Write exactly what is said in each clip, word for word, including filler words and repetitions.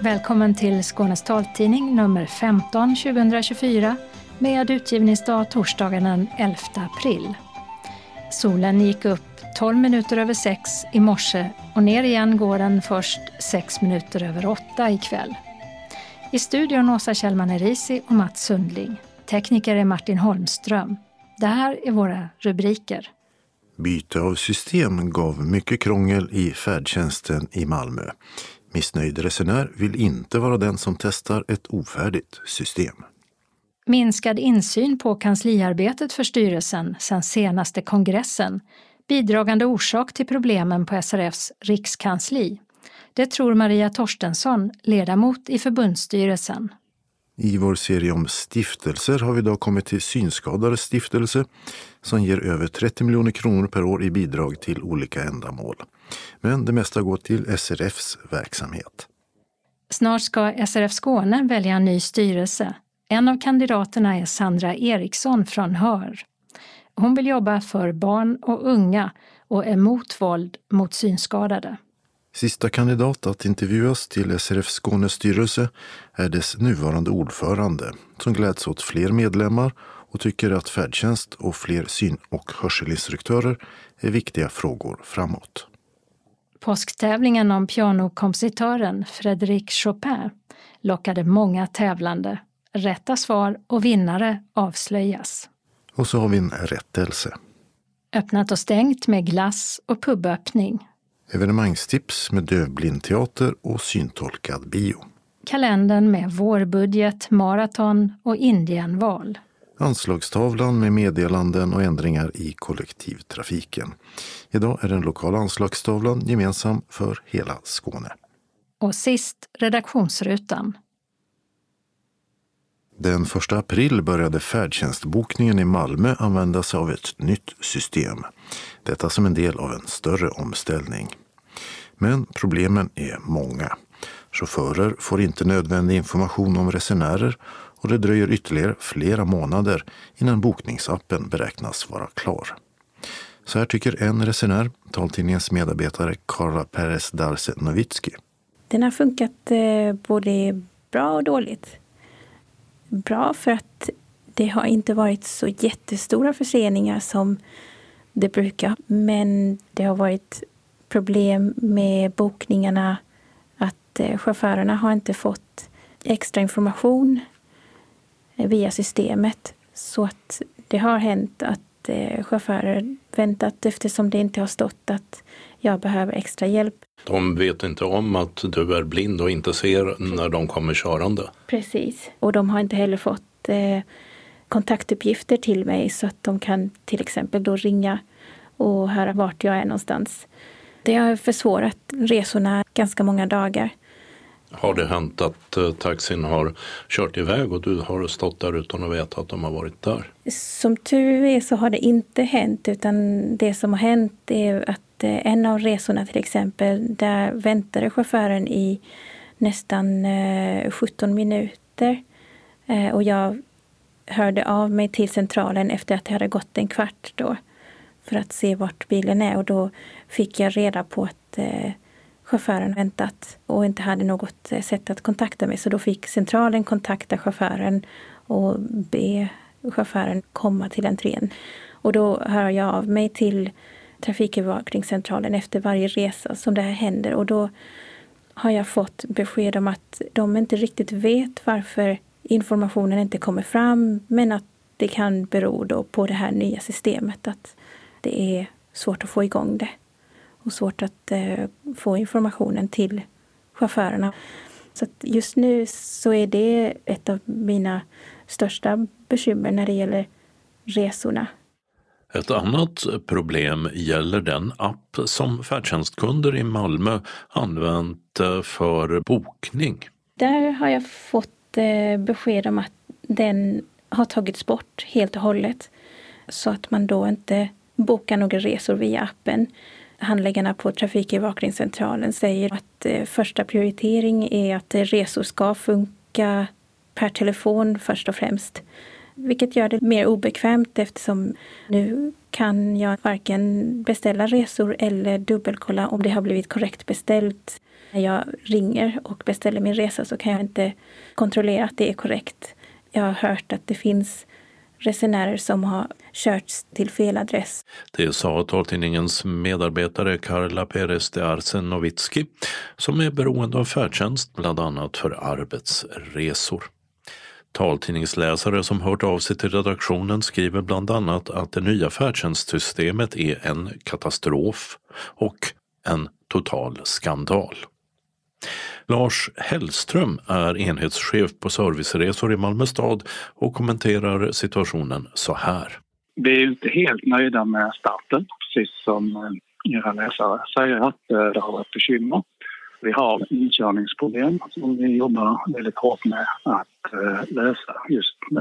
Välkommen till Skånes taltidning nummer femton tjugohundratjugofyra med utgivningsdag torsdagen den elfte april. Solen gick upp tolv minuter över sex i morse och ner igen går den först sex minuter över åtta ikväll. I studion Åsa Kjellman Erisi och Mats Sundling. Tekniker är Martin Holmström. Det här är våra rubriker. Byte av system gav mycket krångel i färdtjänsten i Malmö. Missnöjd resenär vill inte vara den som testar ett ofärdigt system. Minskad insyn på kansliarbetet för styrelsen sedan senaste kongressen. Bidragande orsak till problemen på S R F:s rikskansli. Det tror Maria Torstensson, ledamot i förbundsstyrelsen. I vår serie om stiftelser har vi idag kommit till Synskadades stiftelse som ger över trettio miljoner kronor per år i bidrag till olika ändamål. Men det mesta går till S R F:s verksamhet. Snart ska S R F Skåne välja en ny styrelse. En av kandidaterna är Sandra Eriksson från Hör. Hon vill jobba för barn och unga och är emot våld mot synskadade. Sista kandidat att intervjuas till S R F Skånes styrelse är dess nuvarande ordförande som gläds åt fler medlemmar och tycker att färdtjänst och fler syn- och hörselinstruktörer är viktiga frågor framåt. Påsktävlingen om pianokompositören Frédéric Chopin lockade många tävlande. Rätta svar och vinnare avslöjas. Och så har vi en rättelse. Öppnat och stängt med glass och puböppning. Evenemangstips med dövblindteater och syntolkad bio. Kalendern med vårbudget, maraton och indienval. Anslagstavlan med meddelanden och ändringar i kollektivtrafiken. Idag är den lokala anslagstavlan gemensam för hela Skåne. Och sist redaktionsrutan. Den första april började färdtjänstbokningen i Malmö använda sig av ett nytt system. Detta som en del av en större omställning. Men problemen är många. Chaufförer får inte nödvändig information om resenärer och det dröjer ytterligare flera månader innan bokningsappen beräknas vara klar. Så här tycker en resenär, taltidningens medarbetare Karla Perez Darce Novitski. Den har funkat eh, både bra och dåligt. Bra för att det har inte varit så jättestora förseningar som det brukar. Men det har varit problem med bokningarna. Att eh, chaufförerna har inte fått extra information eh, via systemet. Så att det har hänt att eh, chaufförer väntat eftersom det inte har stått att jag behöver extra hjälp. De vet inte om att du är blind och inte ser när de kommer körande. Precis. Och de har inte heller fått eh, kontaktuppgifter till mig så att de kan till exempel då ringa och höra vart jag är någonstans. Det har försvårat resorna ganska många dagar. Har det hänt att eh, taxin har kört iväg och du har stått där utan att veta att de har varit där? Som tur är så har det inte hänt, utan det som har hänt är att eh, en av resorna till exempel, där väntade chauffören i nästan eh, sjutton minuter eh, och jag hörde av mig till centralen efter att det hade gått en kvart då för att se vart bilen är, och då fick jag reda på att eh, chauffören väntat och inte hade något sätt att kontakta mig. Så då fick centralen kontakta chauffören och be chauffören komma till entrén. Och då hör jag av mig till trafikövervakningscentralen efter varje resa som det här händer. Och då har jag fått besked om att de inte riktigt vet varför informationen inte kommer fram. Men att det kan bero då på det här nya systemet, att det är svårt att få igång det. Och svårt att eh, få informationen till chaufförerna. Så att just nu så är det ett av mina största bekymmer när det gäller resorna. Ett annat problem gäller den app som färdtjänstkunder i Malmö använt för bokning. Där har jag fått eh, besked om att den har tagits bort helt och hållet. Så att man då inte bokar några resor via appen. Handläggarna på trafikövervakningscentralen säger att eh, första prioritering är att resor ska funka per telefon först och främst. Vilket gör det mer obekvämt eftersom nu kan jag varken beställa resor eller dubbelkolla om det har blivit korrekt beställt. När jag ringer och beställer min resa så kan jag inte kontrollera att det är korrekt. Jag har hört att det finns resenärer som har körts till fel adress. Det sa taltidningens medarbetare Carla Pérez de Arce Novitski som är beroende av färdtjänst bland annat för arbetsresor. Taltidningsläsare som hört av sig till redaktionen skriver bland annat att det nya färdtjänstsystemet är en katastrof och en total skandal. Lars Hellström är enhetschef på serviceresor i Malmö stad och kommenterar situationen så här. Vi är inte helt nöjda med starten, precis som era läsare säger att det har varit bekymmer. Vi har inkörningsproblem som vi jobbar väldigt hårt med att lösa just nu.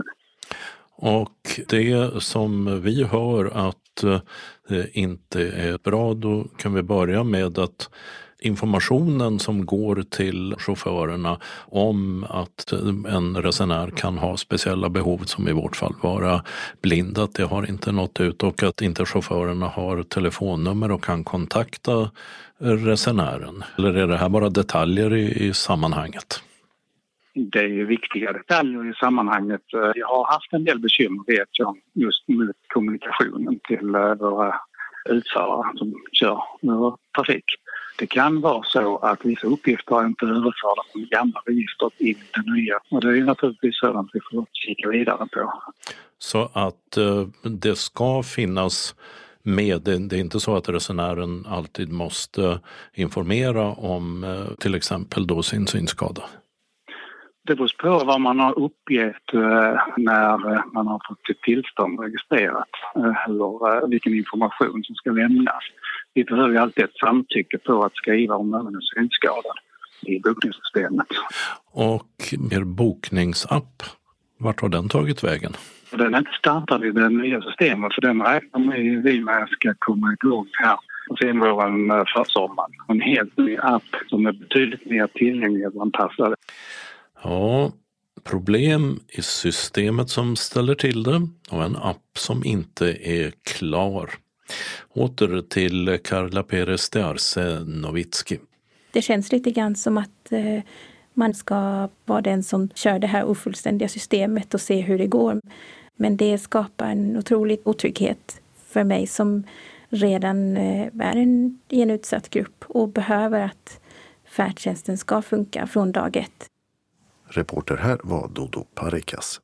Och det som vi hör att det inte är bra, då kan vi börja med att informationen som går till chaufförerna om att en resenär kan ha speciella behov, som i vårt fall vara blind, att det har inte nått ut och att inte chaufförerna har telefonnummer och kan kontakta resenären. Eller är det här bara detaljer i, i sammanhanget? Det är ju viktiga detaljer i sammanhanget. Jag har haft en del bekymmer, vet jag, just med kommunikationen till våra utförare som kör vår trafik. Det kan vara så att vissa uppgifter inte är överförda från gamla registret in i det nya. Och det är naturligtvis sådant vi får kika vidare på. Så att eh, det ska finnas med, det, det är inte så att resenären alltid måste informera om eh, till exempel då sin synskada? Det beror på vad man har uppgett eh, när man har fått ett tillstånd registrerat eh, eller eh, vilken information som ska lämnas. Vi behöver ju alltid ett samtycke på att skriva om någon är synskadad i bokningssystemet. Och er bokningsapp, vart har den tagit vägen? Den är inte startad i det nya systemet, för den räknar vi med ska komma igång här och sen våren för sommaren. En helt ny app som är betydligt mer tillgänglig och anpassad. Ja, problem i systemet som ställer till det och en app som inte är klar. Åter till Carla Pérez de Arce Novitski. Det känns lite grann som att eh, man ska vara den som kör det här ofullständiga systemet och se hur det går. Men det skapar en otrolig otrygghet för mig som redan eh, är en, i en utsatt grupp och behöver att färdtjänsten ska funka från dag ett. Reporter här var Dodo Parikas.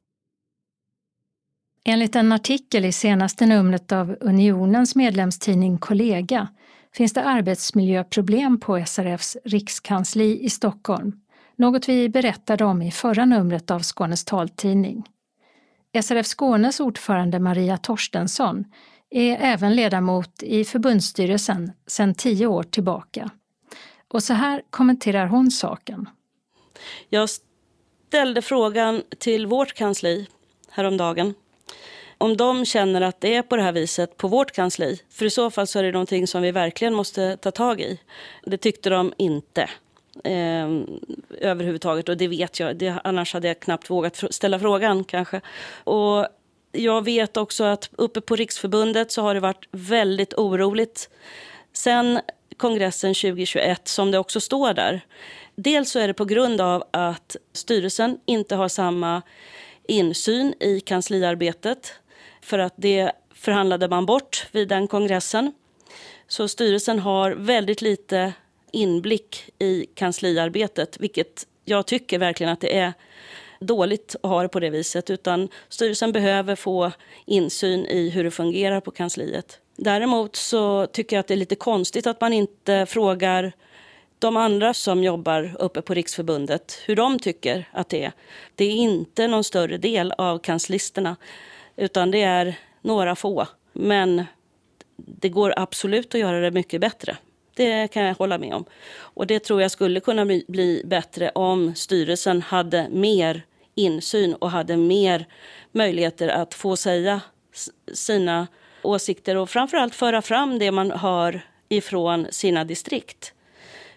Enligt en artikel i senaste numret av Unionens medlemstidning Kollega finns det arbetsmiljöproblem på S R F:s rikskansli i Stockholm. Något vi berättade om i förra numret av Skånes taltidning. S R F Skånes ordförande Maria Torstensson är även ledamot i förbundsstyrelsen sedan tio år tillbaka. Och så här kommenterar hon saken. Jag ställde frågan till vårt kansli häromdagen om de känner att det är på det här viset på vårt kansli. För i så fall så är det någonting som vi verkligen måste ta tag i. Det tyckte de inte eh, överhuvudtaget, och det vet jag. Det, annars hade jag knappt vågat ställa frågan kanske. Och jag vet också att uppe på Riksförbundet så har det varit väldigt oroligt sen kongressen tjugo tjugoett, som det också står där. Dels så är det på grund av att styrelsen inte har samma insyn i kansliarbetet, för att det förhandlade man bort vid den kongressen. Så styrelsen har väldigt lite inblick i kansliarbetet, vilket jag tycker verkligen att det är dåligt att ha det på det viset, utan styrelsen behöver få insyn i hur det fungerar på kansliet. Däremot så tycker jag att det är lite konstigt att man inte frågar de andra som jobbar uppe på Riksförbundet hur de tycker att det är. Det är inte någon större del av kanslisterna, utan det är några få. Men det går absolut att göra det mycket bättre. Det kan jag hålla med om. Och det tror jag skulle kunna bli bättre om styrelsen hade mer insyn och hade mer möjligheter att få säga sina åsikter och framförallt föra fram det man hör ifrån sina distrikt.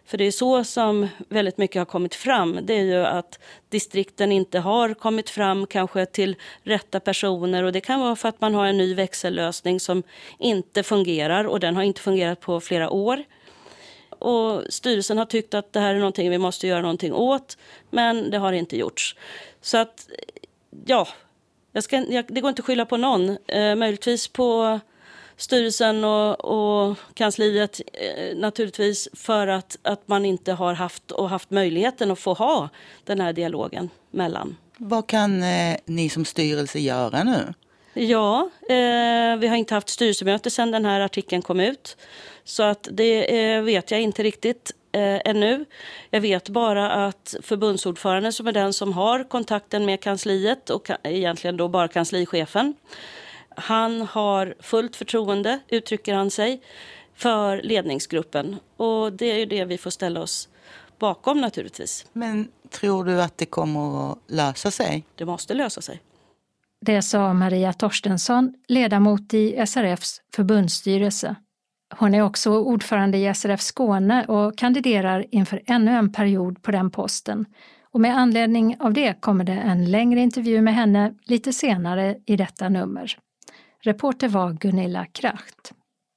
För det är så som väldigt mycket har kommit fram. Det är ju att distrikten inte har kommit fram kanske till rätta personer. Och det kan vara för att man har en ny växellösning som inte fungerar. Och den har inte fungerat på flera år. Och styrelsen har tyckt att det här är någonting vi måste göra någonting åt. Men det har inte gjorts. Så att, ja, jag ska, jag, det går inte att skylla på någon. Eh, möjligtvis på styrelsen och, och kansliet eh, naturligtvis för att, att man inte har haft och haft möjligheten att få ha den här dialogen mellan. Vad kan eh, ni som styrelse göra nu? Ja, eh, vi har inte haft styrelsemöte sedan den här artikeln kom ut. Så att det eh, vet jag inte riktigt eh, ännu. Jag vet bara att förbundsordföranden som är den som har kontakten med kansliet och ka- egentligen då bara kanslichefen. Han har fullt förtroende, uttrycker han sig, för ledningsgruppen. Och det är ju det vi får ställa oss bakom naturligtvis. Men tror du att det kommer att lösa sig? Det måste lösa sig. Det sa Maria Torstensson, ledamot i S R F:s förbundsstyrelse. Hon är också ordförande i S R F Skåne och kandiderar inför ännu en period på den posten. Och med anledning av det kommer det en längre intervju med henne lite senare i detta nummer. Reporter var Gunilla Kracht.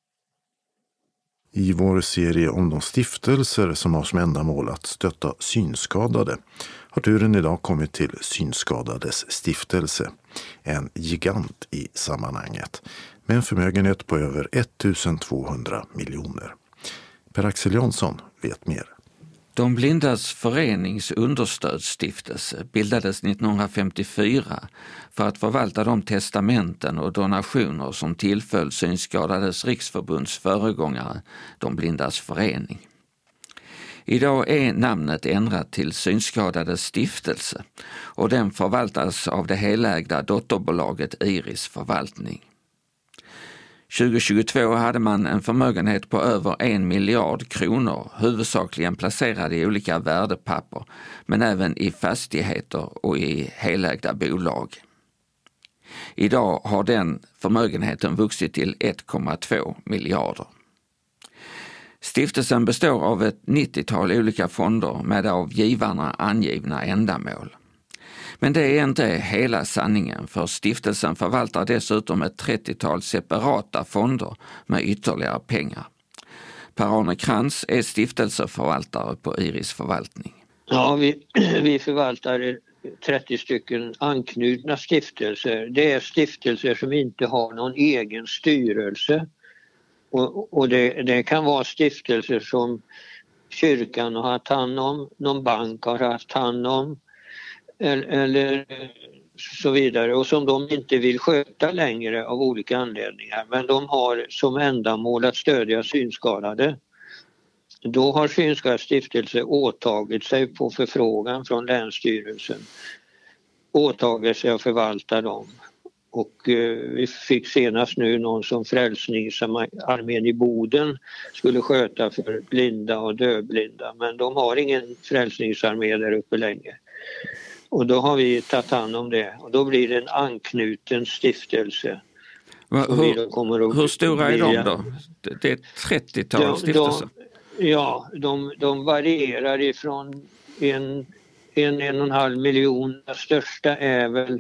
I vår serie om de stiftelser som har som ändamål att stötta synskadade har turen idag kommit till Synskadades stiftelse. En gigant i sammanhanget med en förmögenhet på över ettusentvåhundra miljoner. Per-Axel Jansson vet mer. De blindas förenings understödsstiftelse bildades nittonhundrafemtiofyra för att förvalta de testamenten och donationer som tillföll Synskadades riksförbunds föregångare, De blindas förening. Idag är namnet ändrat till Synskadades stiftelse och den förvaltas av det helägda dotterbolaget Iris förvaltning. tjugohundratjugotvå hade man en förmögenhet på över en miljard kronor, huvudsakligen placerade i olika värdepapper, men även i fastigheter och i helägda bolag. Idag har den förmögenheten vuxit till ett komma två miljarder. Stiftelsen består av ett nittiotal olika fonder med av givarna angivna ändamål. Men det är inte hela sanningen, för stiftelsen förvaltar dessutom ett trettiotal separata fonder med ytterligare pengar. Per-Arne Krantz är stiftelseförvaltare på Iris förvaltning. Ja, vi, vi förvaltar trettio stycken anknutna stiftelser. Det är stiftelser som inte har någon egen styrelse. Och, och det, det kan vara stiftelser som kyrkan har haft hand om, någon bank har haft hand om, eller, eller så vidare, och som de inte vill sköta längre av olika anledningar, men de har som ändamål att stödja synskadade. Då har Synskadades stiftelse åtagit sig på förfrågan från Länsstyrelsen, åtagit sig att förvalta dem. Och eh, vi fick senast nu någon som Frälsningsarmén i Boden skulle sköta för blinda och dövblinda, men de har ingen frälsningsarmé där uppe länge. Och då har vi tagit hand om det. Och då blir det en anknuten stiftelse. Hur, hur stora är de då? Det är ett trettiotal de, stiftelser. De, ja, de, de varierar ifrån en, en, en och en halv miljon. Den största är väl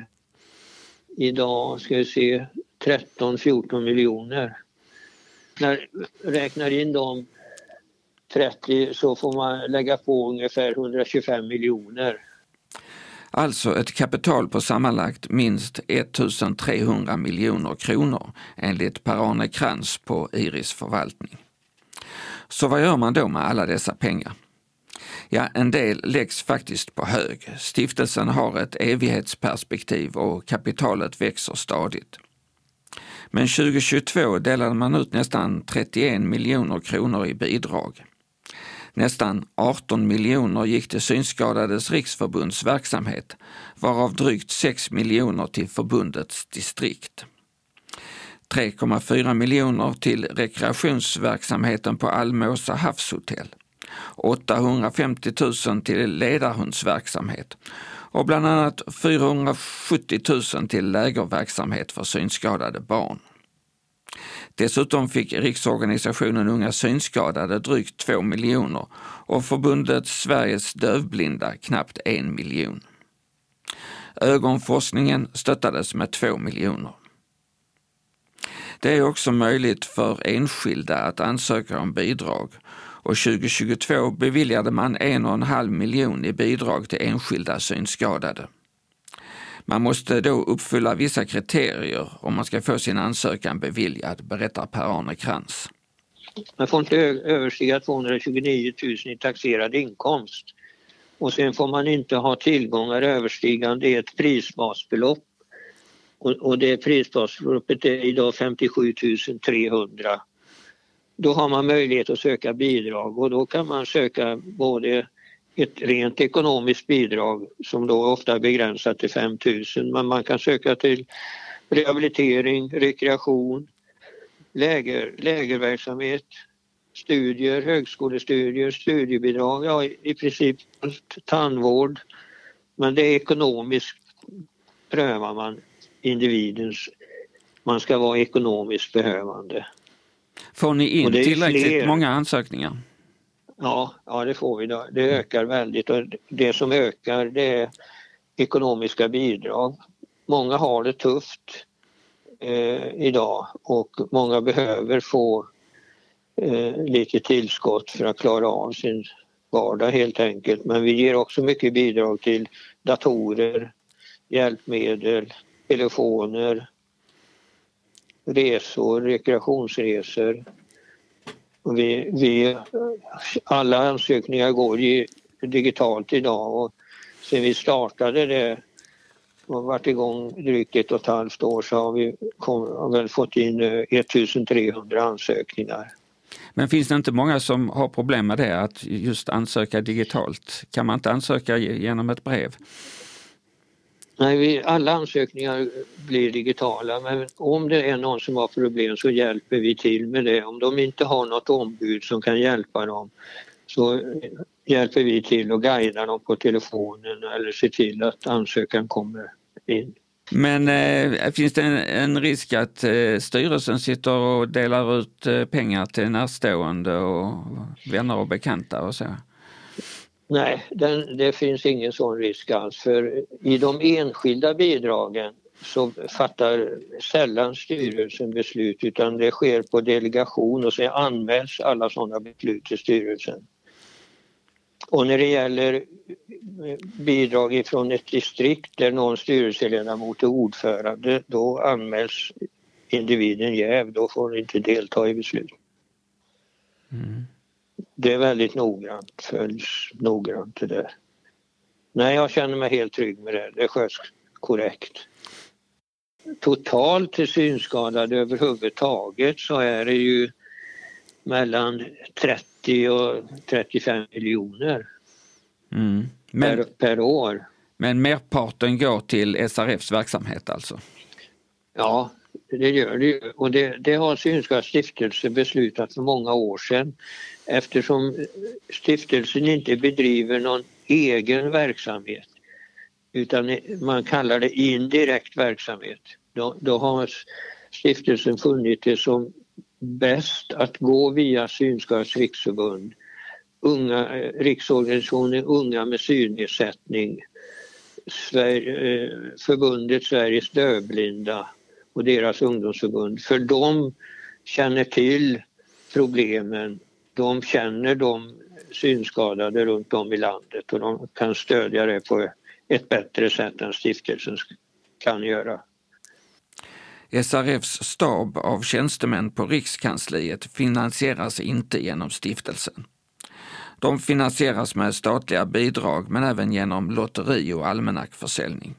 idag, ska vi se, tretton fjorton miljoner. När räknar in de trettio så får man lägga på ungefär etthundratjugofem miljoner. Alltså ett kapital på sammanlagt minst ettusentrehundra miljoner kronor enligt Per-Arne Krantz på Iris förvaltning. Så vad gör man då med alla dessa pengar? Ja, en del läggs faktiskt på hög. Stiftelsen har ett evighetsperspektiv och kapitalet växer stadigt. Men tjugohundratjugotvå delade man ut nästan trettioen miljoner kronor i bidrag. Nästan arton miljoner gick till Synskadades riksförbunds verksamhet, varav drygt sex miljoner till förbundets distrikt. tre komma fyra miljoner till rekreationsverksamheten på Almåsa havshotell. åttahundrafemtio tusen till ledarhundsverksamhet och bland annat fyrahundrasjuttio tusen till lägerverksamhet för synskadade barn. Dessutom fick Riksorganisationen Unga Synskadade drygt två miljoner och förbundet Sveriges dövblinda knappt en miljon. Ögonforskningen stöttades med två miljoner. Det är också möjligt för enskilda att ansöka om bidrag och tjugohundratjugotvå beviljade man en och en halv miljon i bidrag till enskilda synskadade. Man måste då uppfylla vissa kriterier om man ska få sin ansökan beviljad, berättar Per-Arne Krantz. Man får inte överstiga tvåhundratjugonio tusen i taxerad inkomst. Och sen får man inte ha tillgångar överstigande ett prisbasbelopp. Och, och det prisbasbeloppet är idag femtiosju tusen trehundra. Då har man möjlighet att söka bidrag och då kan man söka både ett rent ekonomiskt bidrag som då ofta är begränsat till fem tusen, men man kan söka till rehabilitering, rekreation, läger, lägerverksamhet, studier, högskolestudier, studiebidrag, ja i princip tandvård. Men det är ekonomiskt prövar man individens, man ska vara ekonomiskt behövande. Får ni in tillräckligt fler. många ansökningar? Ja, ja, det får vi då. Det ökar väldigt och det som ökar det är ekonomiska bidrag. Många har det tufft eh, idag och många behöver få eh, lite tillskott för att klara av sin vardag helt enkelt. Men vi ger också mycket bidrag till datorer, hjälpmedel, telefoner, resor, rekreationsresor. Och vi, vi, alla ansökningar går ju digitalt idag och sen vi startade det och varit igång drygt ett och ett halvt år så har vi kom, har väl fått in ettusentrehundra ansökningar. Men finns det inte många som har problem med det, att just ansöka digitalt? Kan man inte ansöka genom ett brev? Nej, vi, alla ansökningar blir digitala, men om det är någon som har problem så hjälper vi till med det. Om de inte har något ombud som kan hjälpa dem så hjälper vi till och guidar dem på telefonen eller ser till att ansökan kommer in. Men eh, finns det en, en risk att eh, styrelsen sitter och delar ut eh, pengar till närstående och vänner och bekanta och så? Nej, den, det finns ingen sån risk alls. För i de enskilda bidragen så fattar sällan styrelsen beslut utan det sker på delegation och så anmäls alla sådana beslut till styrelsen. Och när det gäller bidrag från ett distrikt där någon styrelseledamot är ordförande, då anmäls individen jäv, då får den inte delta i beslut. Mm. Det är väldigt noggrant, följs noggrant det där. Nej, jag känner mig helt trygg med det, det sköts korrekt. Totalt till synskadade överhuvudtaget så är det ju mellan trettio och trettiofem miljoner mm. men, per, per år. Men merparten går till S R F:s verksamhet alltså? Ja, det gör det ju. Och det, det har Synskadades stiftelse beslutat för många år sedan. Eftersom stiftelsen inte bedriver någon egen verksamhet utan man kallar det indirekt verksamhet. Då, då har stiftelsen funnit det som bäst att gå via Synskadades riksförbund, unga, riksorganisationen Unga med synnedsättning, Sverige, förbundet Sveriges dövblinda och deras ungdomsförbund. För de känner till problemen, de känner de synskadade runt om i landet och de kan stödja det på ett bättre sätt än stiftelsen kan göra. S R F:s stab av tjänstemän på Rikskansliet finansieras inte genom stiftelsen. De finansieras med statliga bidrag men även genom lotteri och almanackförsäljning.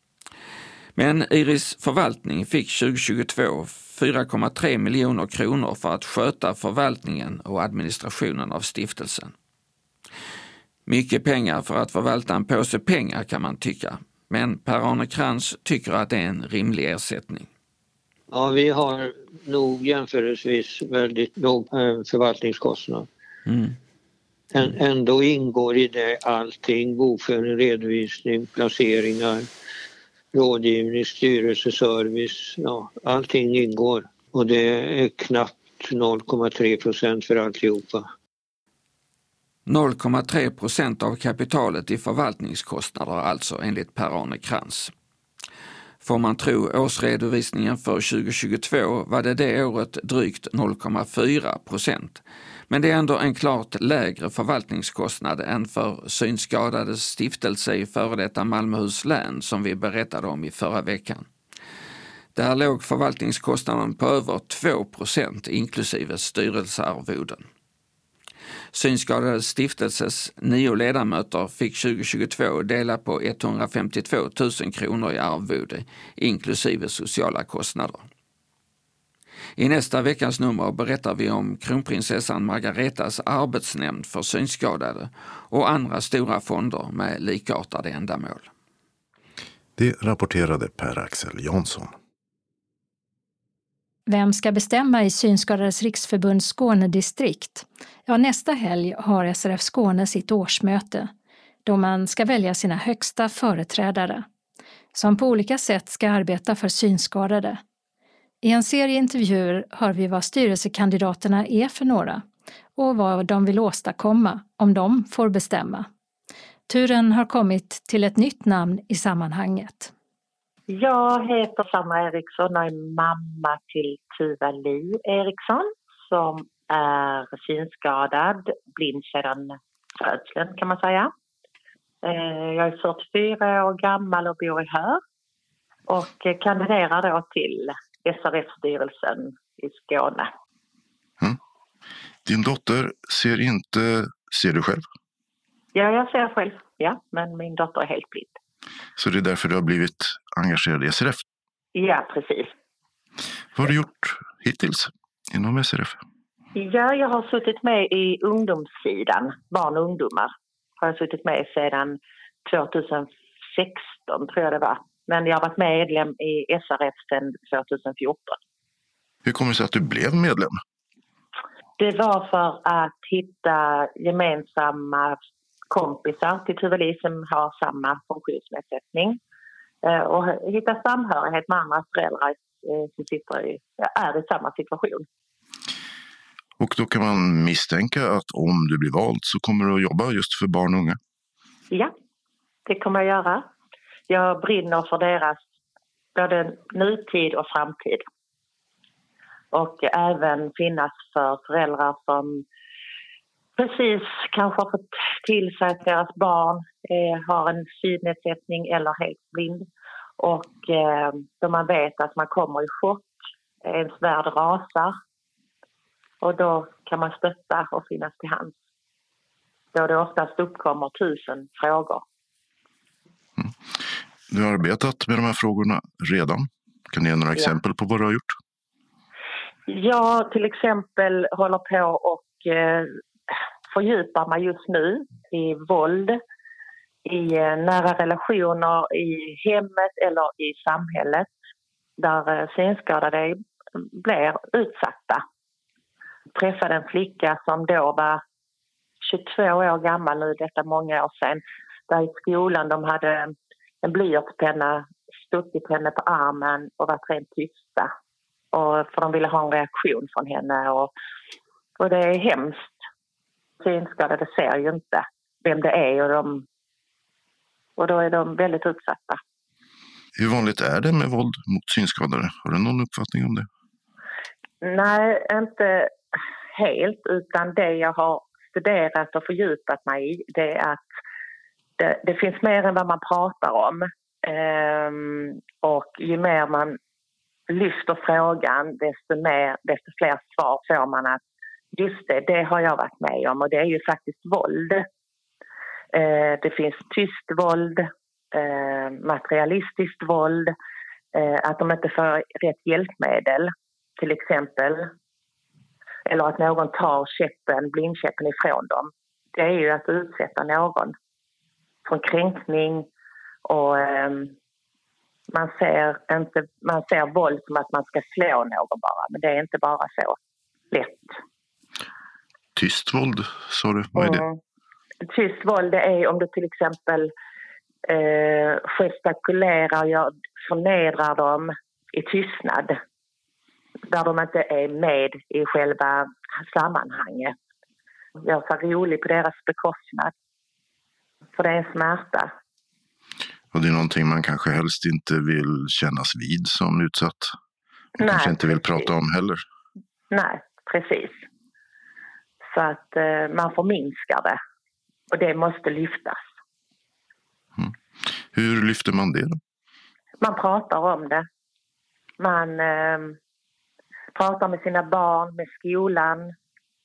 Men Iris förvaltning fick tjugohundratjugotvå fyra komma tre miljoner kronor för att sköta förvaltningen och administrationen av stiftelsen. Mycket pengar för att förvalta en påse pengar kan man tycka, men Per-Arne Krantz tycker att det är en rimlig ersättning. Ja, vi har nog jämförelsevis väldigt låg förvaltningskostnad. Mm. Mm. Ändå ingår i det allting, bokföring, redovisning, placeringar, rådgivning, styrelseservice, ja, allting ingår. och det är knappt noll komma tre procent för alltihopa. noll komma tre procent av kapitalet i förvaltningskostnader alltså enligt Per-Arne Krantz. Får man tro årsredovisningen för tjugo tjugotvå var det det året drygt noll komma fyra procent. Men det är ändå en klart lägre förvaltningskostnad än för synskadades stiftelse i före detta Malmöhus län som vi berättade om i förra veckan. Där låg förvaltningskostnaden på över två procent inklusive styrelsearvoden. Synskadades stiftelses nio ledamöter fick tjugo tjugotvå dela på etthundrafemtiotvå tusen kronor i arvode inklusive sociala kostnader. I nästa veckans nummer berättar vi om kronprinsessan Margaretas arbetsnämnd för synskadade och andra stora fonder med likartade ändamål. Det rapporterade Per-Axel Jansson. Vem ska bestämma i Synskadades riksförbunds Skånedistrikt? Ja, nästa helg har S R F Skåne sitt årsmöte då man ska välja sina högsta företrädare som på olika sätt ska arbeta för synskadade. I en serie intervjuer hör vi vad styrelsekandidaterna är för några och vad de vill åstadkomma om de får bestämma. Turen har kommit till ett nytt namn i sammanhanget. Jag heter Sandra Eriksson och är mamma till Tuva Li Eriksson som är synskadad, blind sedan födseln kan man säga. Jag är fyrtiofyra år gammal och bor i Hör och kandiderar då till S R F-styrelsen i Skåne. Mm. Din dotter ser inte, ser du själv? Ja, jag ser själv, ja, men min dotter är helt blind. Så det är därför du har blivit engagerad i S R F? Ja, precis. Vad har du gjort hittills inom S R F? Ja, jag har suttit med i ungdomssidan, barn och ungdomar. Har jag suttit med sedan tjugohundrasexton tror jag det var. Men jag har varit medlem i S R F sedan tjugohundrafjorton. Hur kommer det sig att du blev medlem? Det var för att hitta gemensamma kompisar till Tuva Li som har samma funktionsnedsättning. Och hitta samhörighet med andra föräldrar som sitter i, är i samma situation. Och då kan man misstänka att om du blir vald så kommer du att jobba just för barn och unga? Ja, det kommer jag göra. Jag brinner för deras både nutid och framtid. Och även finnas för föräldrar som precis kanske har fått till sig att deras barn eh, har en synnedsättning eller helt blind. Och eh, då man vet att man kommer i chock, ens värld rasar. Och då kan man stötta och finnas till hands. Då det oftast uppkommer tusen frågor. Mm. Du har arbetat med de här frågorna redan. Kan du ge några exempel ja. på vad du har gjort? Jag till exempel håller på och eh, fördjupar mig just nu i våld, i eh, nära relationer, i hemmet eller i samhället där eh, synskadade blir utsatta. Jag träffade en flicka som då var tjugotvå år gammal nu, detta många år sedan, där i skolan de hade en blyertspenna stuckit henne på armen och varit rent tysta. Och för de ville ha en reaktion från henne. Och, och det är hemskt. Synskadade ser ju inte vem det är. Och, de, och då är de väldigt utsatta. Hur vanligt är det med våld mot synskadade? Har du någon uppfattning om det? Nej, inte helt. Utan det jag har studerat och fördjupat mig i, det är att det, det finns mer än vad man pratar om. Ehm, och ju mer man lyfter frågan, desto, mer, desto fler svar får man att just det, det har jag varit med om och det är ju faktiskt våld. Eh, det finns tyst våld, eh, materialistiskt våld, eh, att de inte får rätt hjälpmedel till exempel. Eller att någon tar käppen, blindkäppen ifrån dem. Det är ju att utsätta någon från kränkning och eh, Man ser, inte, man ser våld som att man ska slå någon bara. Men det är inte bara så lätt. Tyst våld, sa du? Vad är det? Mm. Tyst våld det är om du till exempel eh, gestikulerar och förnedrar dem i tystnad. där de inte är med i själva sammanhanget. Jag är rolig på deras bekostnad. För det är en smärta. Och det är någonting man kanske helst inte vill kännas vid som utsatt. Man Nej, kanske inte vill precis. prata om heller. Nej, precis. Så att eh, man förminskar det. Och det måste lyftas. Mm. Hur lyfter man det då? Man pratar om det. Man eh, pratar med sina barn, med skolan.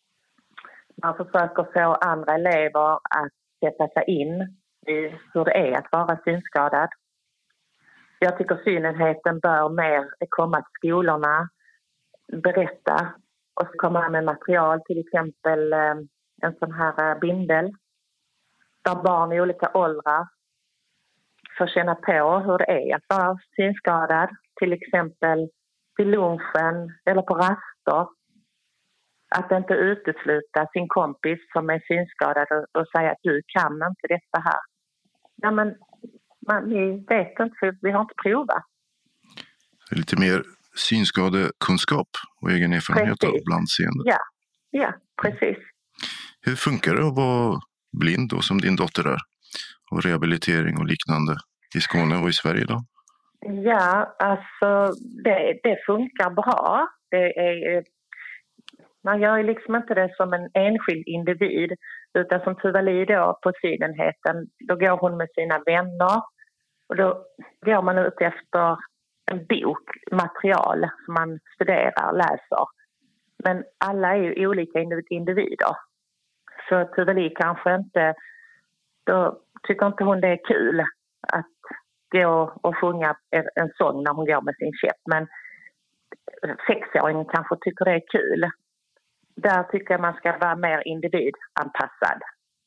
Man försöker få andra elever att sätta sig in i hur det är att vara synskadad. Jag tycker synenheten bör mer komma till skolorna, berätta och komma med material, till exempel eh, en sån här eh, bindel där barn i olika åldrar får känna på hur det är att vara synskadad, till exempel vid lunchen eller på raster. Att inte utesluta sin kompis som är synskadad och, och säga att du kan inte detta här. Ja, men man, ni vet inte, för vi har inte provat. Lite mer synskadekunskap och egen erfarenhet av blandseende. Ja, ja, precis. Hur funkar det att vara blind då, som din dotter är? Och rehabilitering och liknande i Skåne och i Sverige då? Ja, alltså det, det funkar bra. Det är, man gör ju liksom inte det som en enskild individ, utan som Tuvalu då på synenheten, då går hon med sina vänner och då går man ut efter en bok, material som man studerar, läser. Men alla är ju olika individer. Så Tuvalu kanske inte, då tycker inte hon det är kul att gå och sjunga en sång när hon går med sin käpp. Men sexåringen kanske tycker det är kul. Där tycker jag man ska vara mer individanpassad.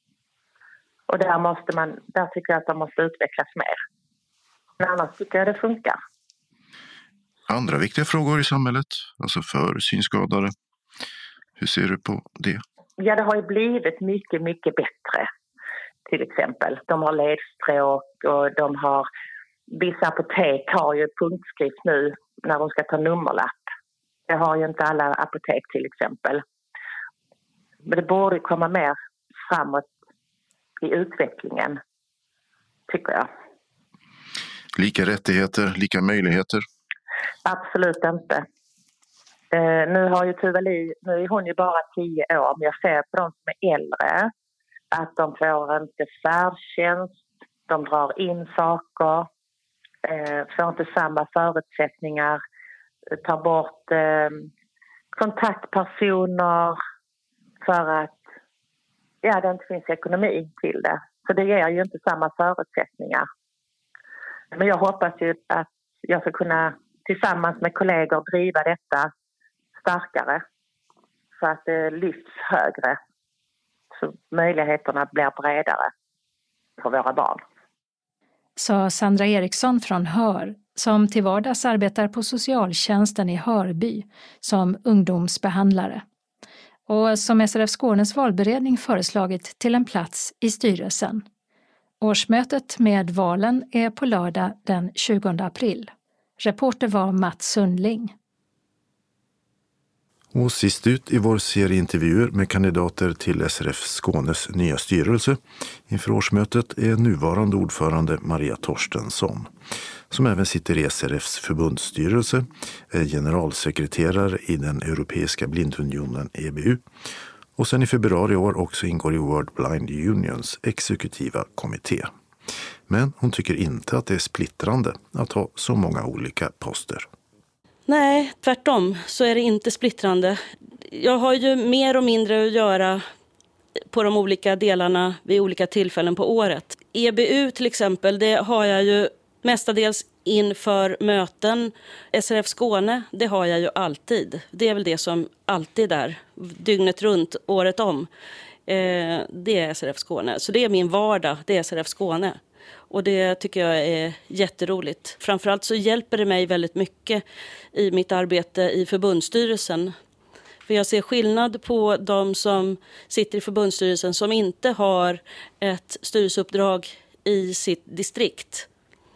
Och där, måste man, där tycker jag att de måste utvecklas mer. Men annars tycker jag det funkar. Andra viktiga frågor i samhället, alltså för synskadade. Hur ser du på det? Ja, det har ju blivit mycket, mycket bättre. Till exempel, de har ledstråk och de har, vissa apotek har ju punktskrift nu när de ska ta nummerlapp. Det har ju inte alla apotek till exempel. Men det borde komma mer framåt i utvecklingen, tycker jag. Lika rättigheter, lika möjligheter? Absolut inte. Eh, nu har ju Tuvalu, nu är hon ju bara tio år, men jag ser på de som är äldre att de får inte färdtjänst, de drar in saker, eh, får inte samma förutsättningar, tar bort eh, kontaktpersoner för att ja, det inte finns ekonomi till det. Så det ger ju inte samma förutsättningar. Men jag hoppas ju att jag ska kunna tillsammans med kollegor driva detta starkare så att det lyfts högre. Så möjligheterna blir bredare för våra barn. Sa Sandra Eriksson från Hör, som till vardags arbetar på socialtjänsten i Hörby som ungdomsbehandlare. Och som S R F Skånes valberedning föreslagit till en plats i styrelsen. Årsmötet med valen är på lördag den tjugonde april. Reporter var Mats Sundling. Och sist ut i vår serie intervjuer med kandidater till S R F Skånes nya styrelse inför årsmötet är nuvarande ordförande Maria Torstensson, som även sitter i S R Fs förbundsstyrelse, är generalsekreterare i den europeiska blindunionen E B U och sen i februari i år också ingår i World Blind Unions exekutiva kommitté. Men hon tycker inte att det är splittrande att ha så många olika poster. Nej, tvärtom så är det inte splittrande. Jag har ju mer och mindre att göra på de olika delarna vid olika tillfällen på året. E B U till exempel, det har jag ju mestadels inför möten. S R F Skåne, det har jag ju alltid. Det är väl det som alltid är dygnet runt, året om. Eh, det är S R F Skåne. Så det är min vardag, det är S R F Skåne. Och det tycker jag är jätteroligt. Framförallt så hjälper det mig väldigt mycket i mitt arbete i förbundsstyrelsen. För jag ser skillnad på de som sitter i förbundsstyrelsen som inte har ett styrelseuppdrag i sitt distrikt.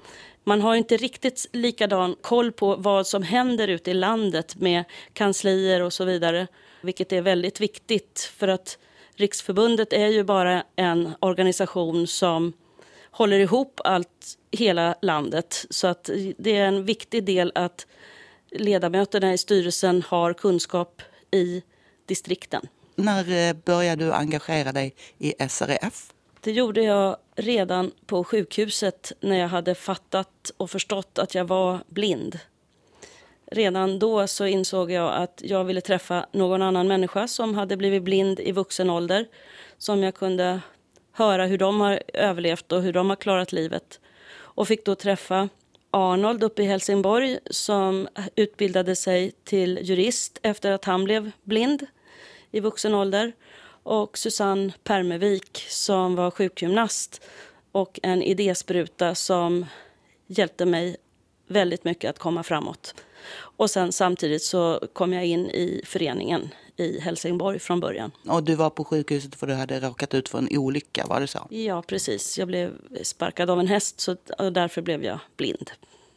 Man har inte riktigt likadan koll på vad som händer ute i landet med kanslier och så vidare. Vilket är väldigt viktigt för att Riksförbundet är ju bara en organisation som håller ihop allt, hela landet. Så att det är en viktig del att ledamöterna i styrelsen har kunskap i distrikten. När började du engagera dig i S R F? Det gjorde jag redan på sjukhuset när jag hade fattat och förstått att jag var blind. Redan då så insåg jag att jag ville träffa någon annan människa som hade blivit blind i vuxen ålder. Som jag kunde höra hur de har överlevt och hur de har klarat livet. Och fick då träffa Arnold uppe i Helsingborg som utbildade sig till jurist efter att han blev blind i vuxen ålder. Och Susanne Permevik som var sjukgymnast och en idéspruta som hjälpte mig väldigt mycket att komma framåt. Och sen samtidigt så kom jag in i föreningen i Helsingborg från början. Och du var på sjukhuset för du hade råkat ut för en olycka, var det så? Ja, precis. Jag blev sparkad av en häst så, och därför blev jag blind.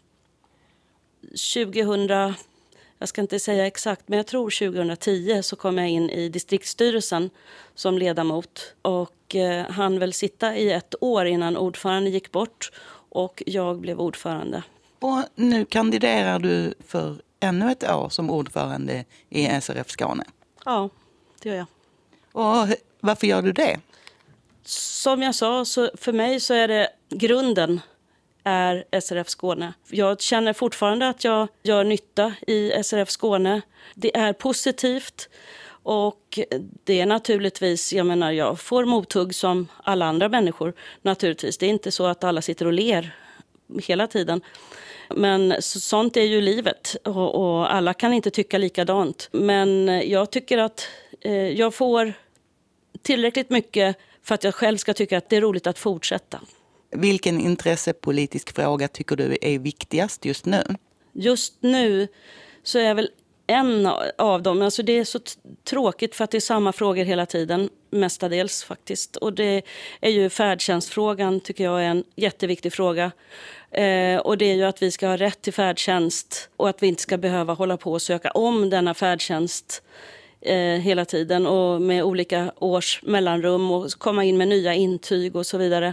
tjugohundra, jag ska inte säga exakt, men jag tror tjugohundratio så kom jag in i distriktsstyrelsen som ledamot. Och eh, hann väl sitta i ett år innan ordförande gick bort och jag blev ordförande. Och nu kandiderar du för ännu ett år som ordförande i S R F Skåne. Ja, det gör jag. Och varför gör du det? Som jag sa, så för mig så är det grunden är S R F Skåne. Jag känner fortfarande att jag gör nytta i S R F Skåne. Det är positivt och det är naturligtvis, jag menar jag får mothugg som alla andra människor naturligtvis. Det är inte så att alla sitter och ler hela tiden. Men sånt är ju livet och, och alla kan inte tycka likadant. Men jag tycker att eh, jag får tillräckligt mycket för att jag själv ska tycka att det är roligt att fortsätta. Vilken intressepolitisk fråga tycker du är viktigast just nu? Just nu så är väl en av dem, alltså det är så t- tråkigt för att det är samma frågor hela tiden, mestadels faktiskt. Och det är ju färdtjänstfrågan tycker jag är en jätteviktig fråga. Eh, och det är ju att vi ska ha rätt till färdtjänst och att vi inte ska behöva hålla på och söka om denna färdtjänst eh, hela tiden och med olika års mellanrum och komma in med nya intyg och så vidare.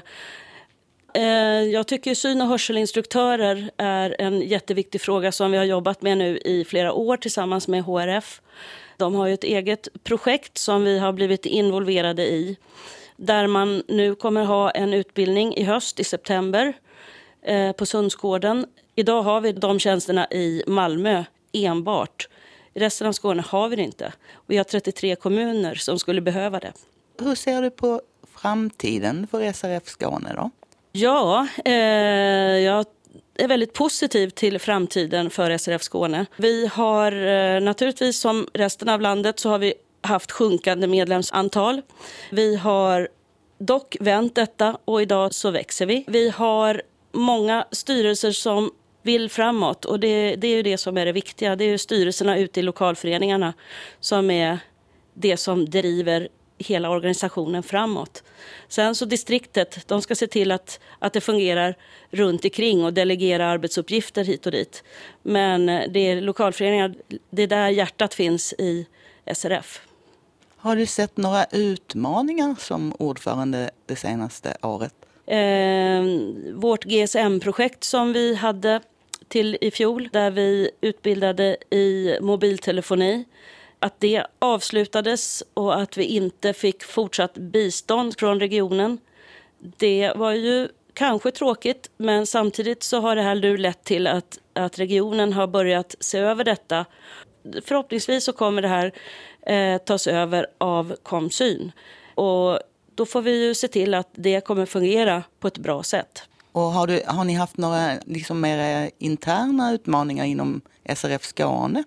Jag tycker syn- och hörselinstruktörer är en jätteviktig fråga som vi har jobbat med nu i flera år tillsammans med H R F. De har ju ett eget projekt som vi har blivit involverade i där man nu kommer ha en utbildning i höst i september eh, på Sundsgården. Idag har vi de tjänsterna i Malmö enbart. I resten av Skåne har vi det inte. Vi har trettiotre kommuner som skulle behöva det. Hur ser du på framtiden för S R F Skåne då? Ja, eh, jag är väldigt positiv till framtiden för S R F Skåne. Vi har eh, naturligtvis som resten av landet så har vi haft sjunkande medlemsantal. Vi har dock vänt detta och idag så växer vi. Vi har många styrelser som vill framåt och det, det är ju det som är det viktiga. Det är ju styrelserna ute i lokalföreningarna som är det som driver hela organisationen framåt. Sen så distriktet, de ska se till att, att det fungerar runt omkring och delegera arbetsuppgifter hit och dit. Men det är lokalföreningar, det är där hjärtat finns i S R F. Har du sett några utmaningar som ordförande det senaste året? Eh, vårt G S M-projekt som vi hade till i fjol, där vi utbildade i mobiltelefoni, att det avslutades och att vi inte fick fortsatt bistånd från regionen. Det var ju kanske tråkigt, men samtidigt så har det här nu lett till att, att regionen har börjat se över detta. Förhoppningsvis så kommer det här eh, tas över av Komsyn. Och då får vi ju se till att det kommer fungera på ett bra sätt. Och har, du, har ni haft några liksom mer interna utmaningar inom S R F Skåne?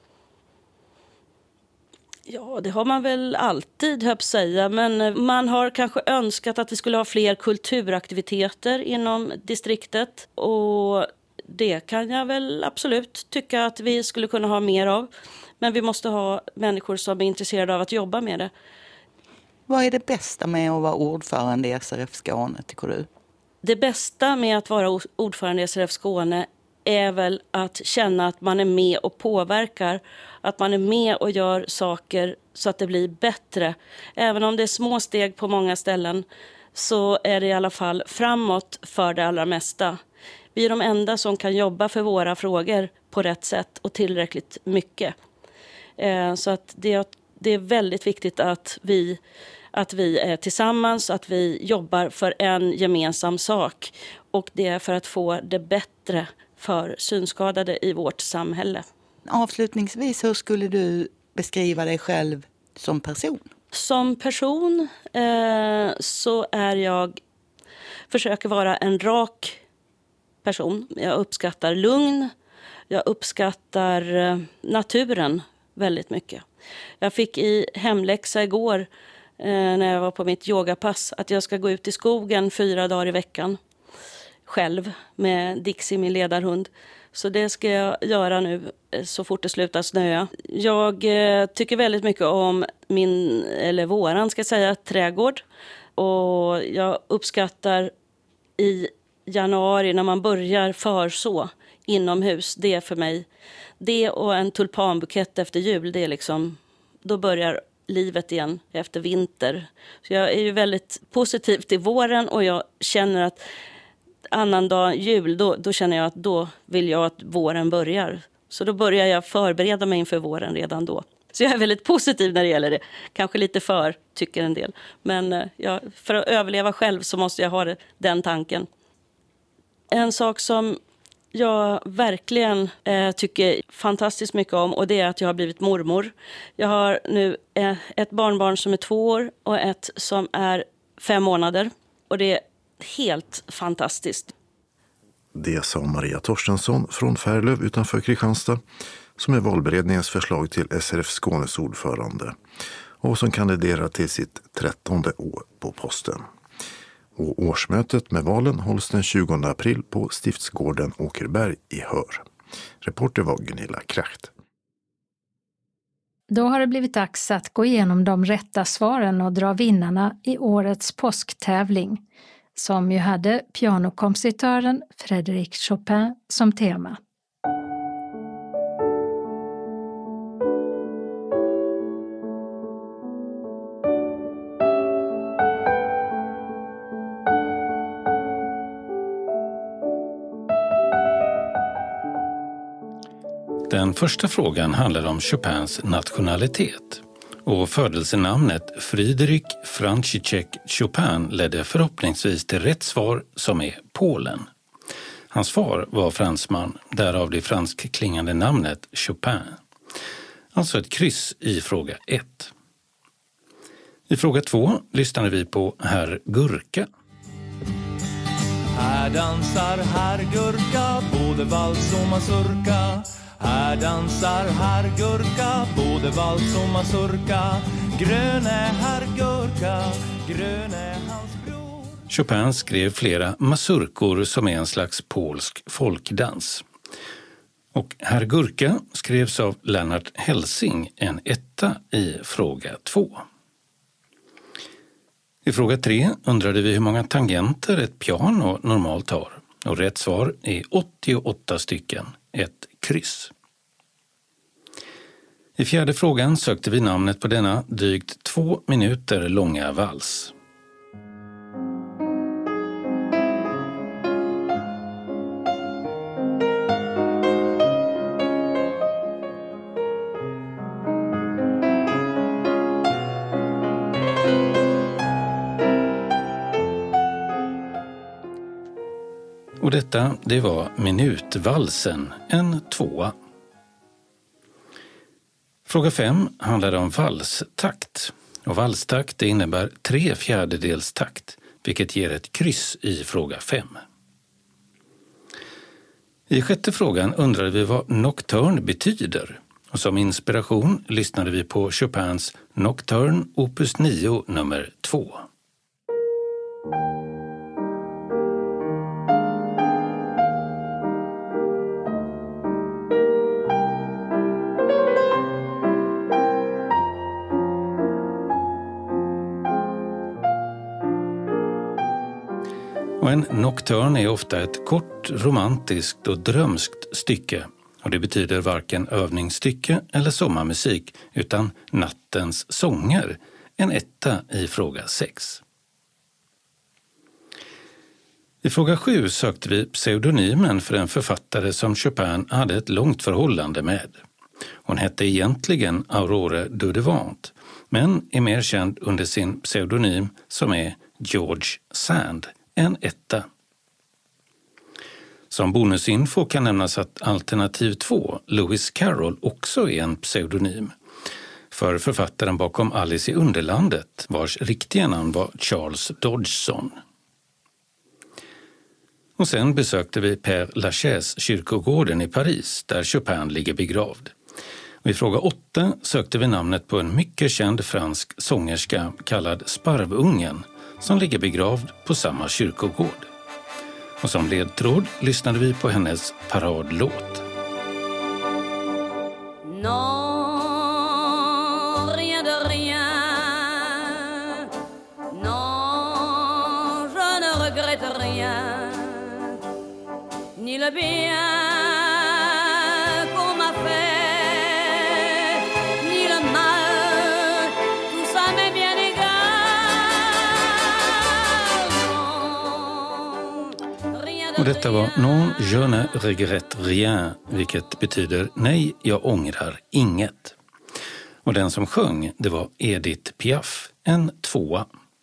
Ja, det har man väl alltid höpt säga, men man har kanske önskat att vi skulle ha fler kulturaktiviteter inom distriktet och det kan jag väl absolut tycka att vi skulle kunna ha mer av. Men vi måste ha människor som är intresserade av att jobba med det. Vad är det bästa med att vara ordförande i S R F Skåne, tycker du? Det bästa med att vara ordförande i S R F Skåne är väl att känna att man är med och påverkar. Att man är med och gör saker så att det blir bättre. Även om det är små steg på många ställen så är det i alla fall framåt för det allra mesta. Vi är de enda som kan jobba för våra frågor på rätt sätt och tillräckligt mycket. Så att det, det är väldigt viktigt att vi, att vi är tillsammans, att vi jobbar för en gemensam sak. Och det är för att få det bättre för synskadade i vårt samhälle. Avslutningsvis, hur skulle du beskriva dig själv som person? Som person eh, så är jag, försöker vara en rak person. Jag uppskattar lugn, jag uppskattar eh, naturen väldigt mycket. Jag fick i hemläxa igår eh, när jag var på mitt yogapass att jag ska gå ut i skogen fyra dagar i veckan. Själv med Dixie, min ledarhund. Så det ska jag göra nu så fort det slutar snöa. Jag eh, tycker väldigt mycket om min, eller våran ska jag säga, trädgård. Och jag uppskattar i januari när man börjar förså inomhus. Det är för mig, det och en tulpanbukett efter jul, det är liksom, då börjar livet igen efter vinter. Så jag är ju väldigt positiv till våren och jag känner att annandag jul, då, då känner jag att då vill jag att våren börjar. Så då börjar jag förbereda mig inför våren redan då. Så jag är väldigt positiv när det gäller det. Kanske lite för, tycker en del. Men ja, för att överleva själv så måste jag ha det, den tanken. En sak som jag verkligen eh, tycker fantastiskt mycket om, och det är att jag har blivit mormor. Jag har nu eh, ett barnbarn som är två år och ett som är fem månader. Och det är helt fantastiskt. Det sa Maria Torstensson från Färlöv utanför Kristianstad, som är valberedningens förslag till S R F Skånes ordförande och som kandiderar till sitt trettonde år på posten. Och årsmötet med valen hålls den tjugonde april på Stiftsgården Åkerberg i Hör. Reporter var Gunilla Kracht. Då har det blivit dags att gå igenom de rätta svaren och dra vinnarna i årets påsktävling, som ju hade pianokompositören Frédéric Chopin som tema. Den första frågan handlar om Chopins nationalitet. Och födelsenamnet Frédéric Franciszek Chopin ledde förhoppningsvis till rätt svar, som är Polen. Hans far var fransman, därav det franskklingande namnet Chopin. Alltså ett kryss i fråga ett. I fråga två lyssnade vi på Herr Gurka. Här dansar Herr Gurka, både vals och mazurka. Här dansar Herr Gurka, både vals och mazurka. Grön är Herr Gurka, grön är hans bror. Chopin skrev flera mazurkor som är en slags polsk folkdans. Och Herr Gurka skrevs av Lennart Helsing, en etta i fråga två. I fråga tre undrade vi hur många tangenter ett piano normalt har. Och rätt svar är åttioåtta stycken, ett kryss. I fjärde frågan sökte vi namnet på denna drygt två minuter långa vals. Och detta, det var minutvalsen, en tvåa. Fråga fem handlade om valstakt. Och valstakt det innebär tre fjärdedels takt, vilket ger ett kryss i fråga fem. I sjätte frågan undrade vi vad nocturne betyder. Och som inspiration lyssnade vi på Chopins Nocturne opus nio nummer två. Och en nocturne är ofta ett kort, romantiskt och drömskt stycke. Och det betyder varken övningsstycke eller sommarmusik utan nattens sånger, en etta i fråga sex. I fråga sju sökte vi pseudonymen för en författare som Chopin hade ett långt förhållande med. Hon hette egentligen Aurore Dudevant, men är mer känd under sin pseudonym som är George Sand, en etta. Som bonusinfo kan nämnas att alternativ två, Lewis Carroll, också är en pseudonym. För författaren bakom Alice i Underlandet, vars riktiga namn var Charles Dodgson. Och sen besökte vi Père Lachaise kyrkogården i Paris, där Chopin ligger begravd. Och i fråga åtta sökte vi namnet på en mycket känd fransk sångerska kallad Sparvungen, som ligger begravd på samma kyrkogård. Och som ledtråd lyssnade vi på hennes paradlåt. Non, rien de rien. Non, je ne regrette rien. Ni le bien qu'on m'a fait, ni le mal, tout ça m'est bien égal. Non, rien de Och detta var Non, je ne regrette rien, vilket betyder nej, jag ångrar inget. Och den som sjöng, det var Edith Piaf, en tvåa.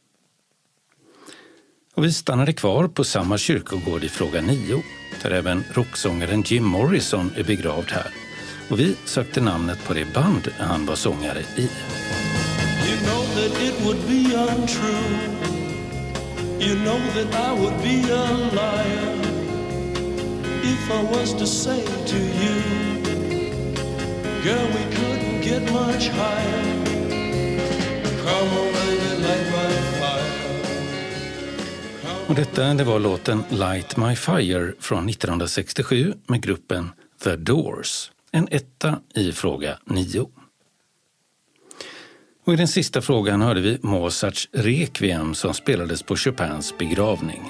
Och vi stannade kvar på samma kyrkogård i fråga nio, där även rocksångaren Jim Morrison är begravd här. Och vi sökte namnet på det band han var sångare i. You know that it would be untrue. You know that I would be a liar if I was to say to you, girl, we couldn't get much higher. Come on, baby, light my fire. Och detta det var låten Light My Fire från nittonhundrasextiosju med gruppen The Doors, en etta i fråga nio. Och i den sista frågan hörde vi Mozarts Requiem som spelades på Chopins begravning.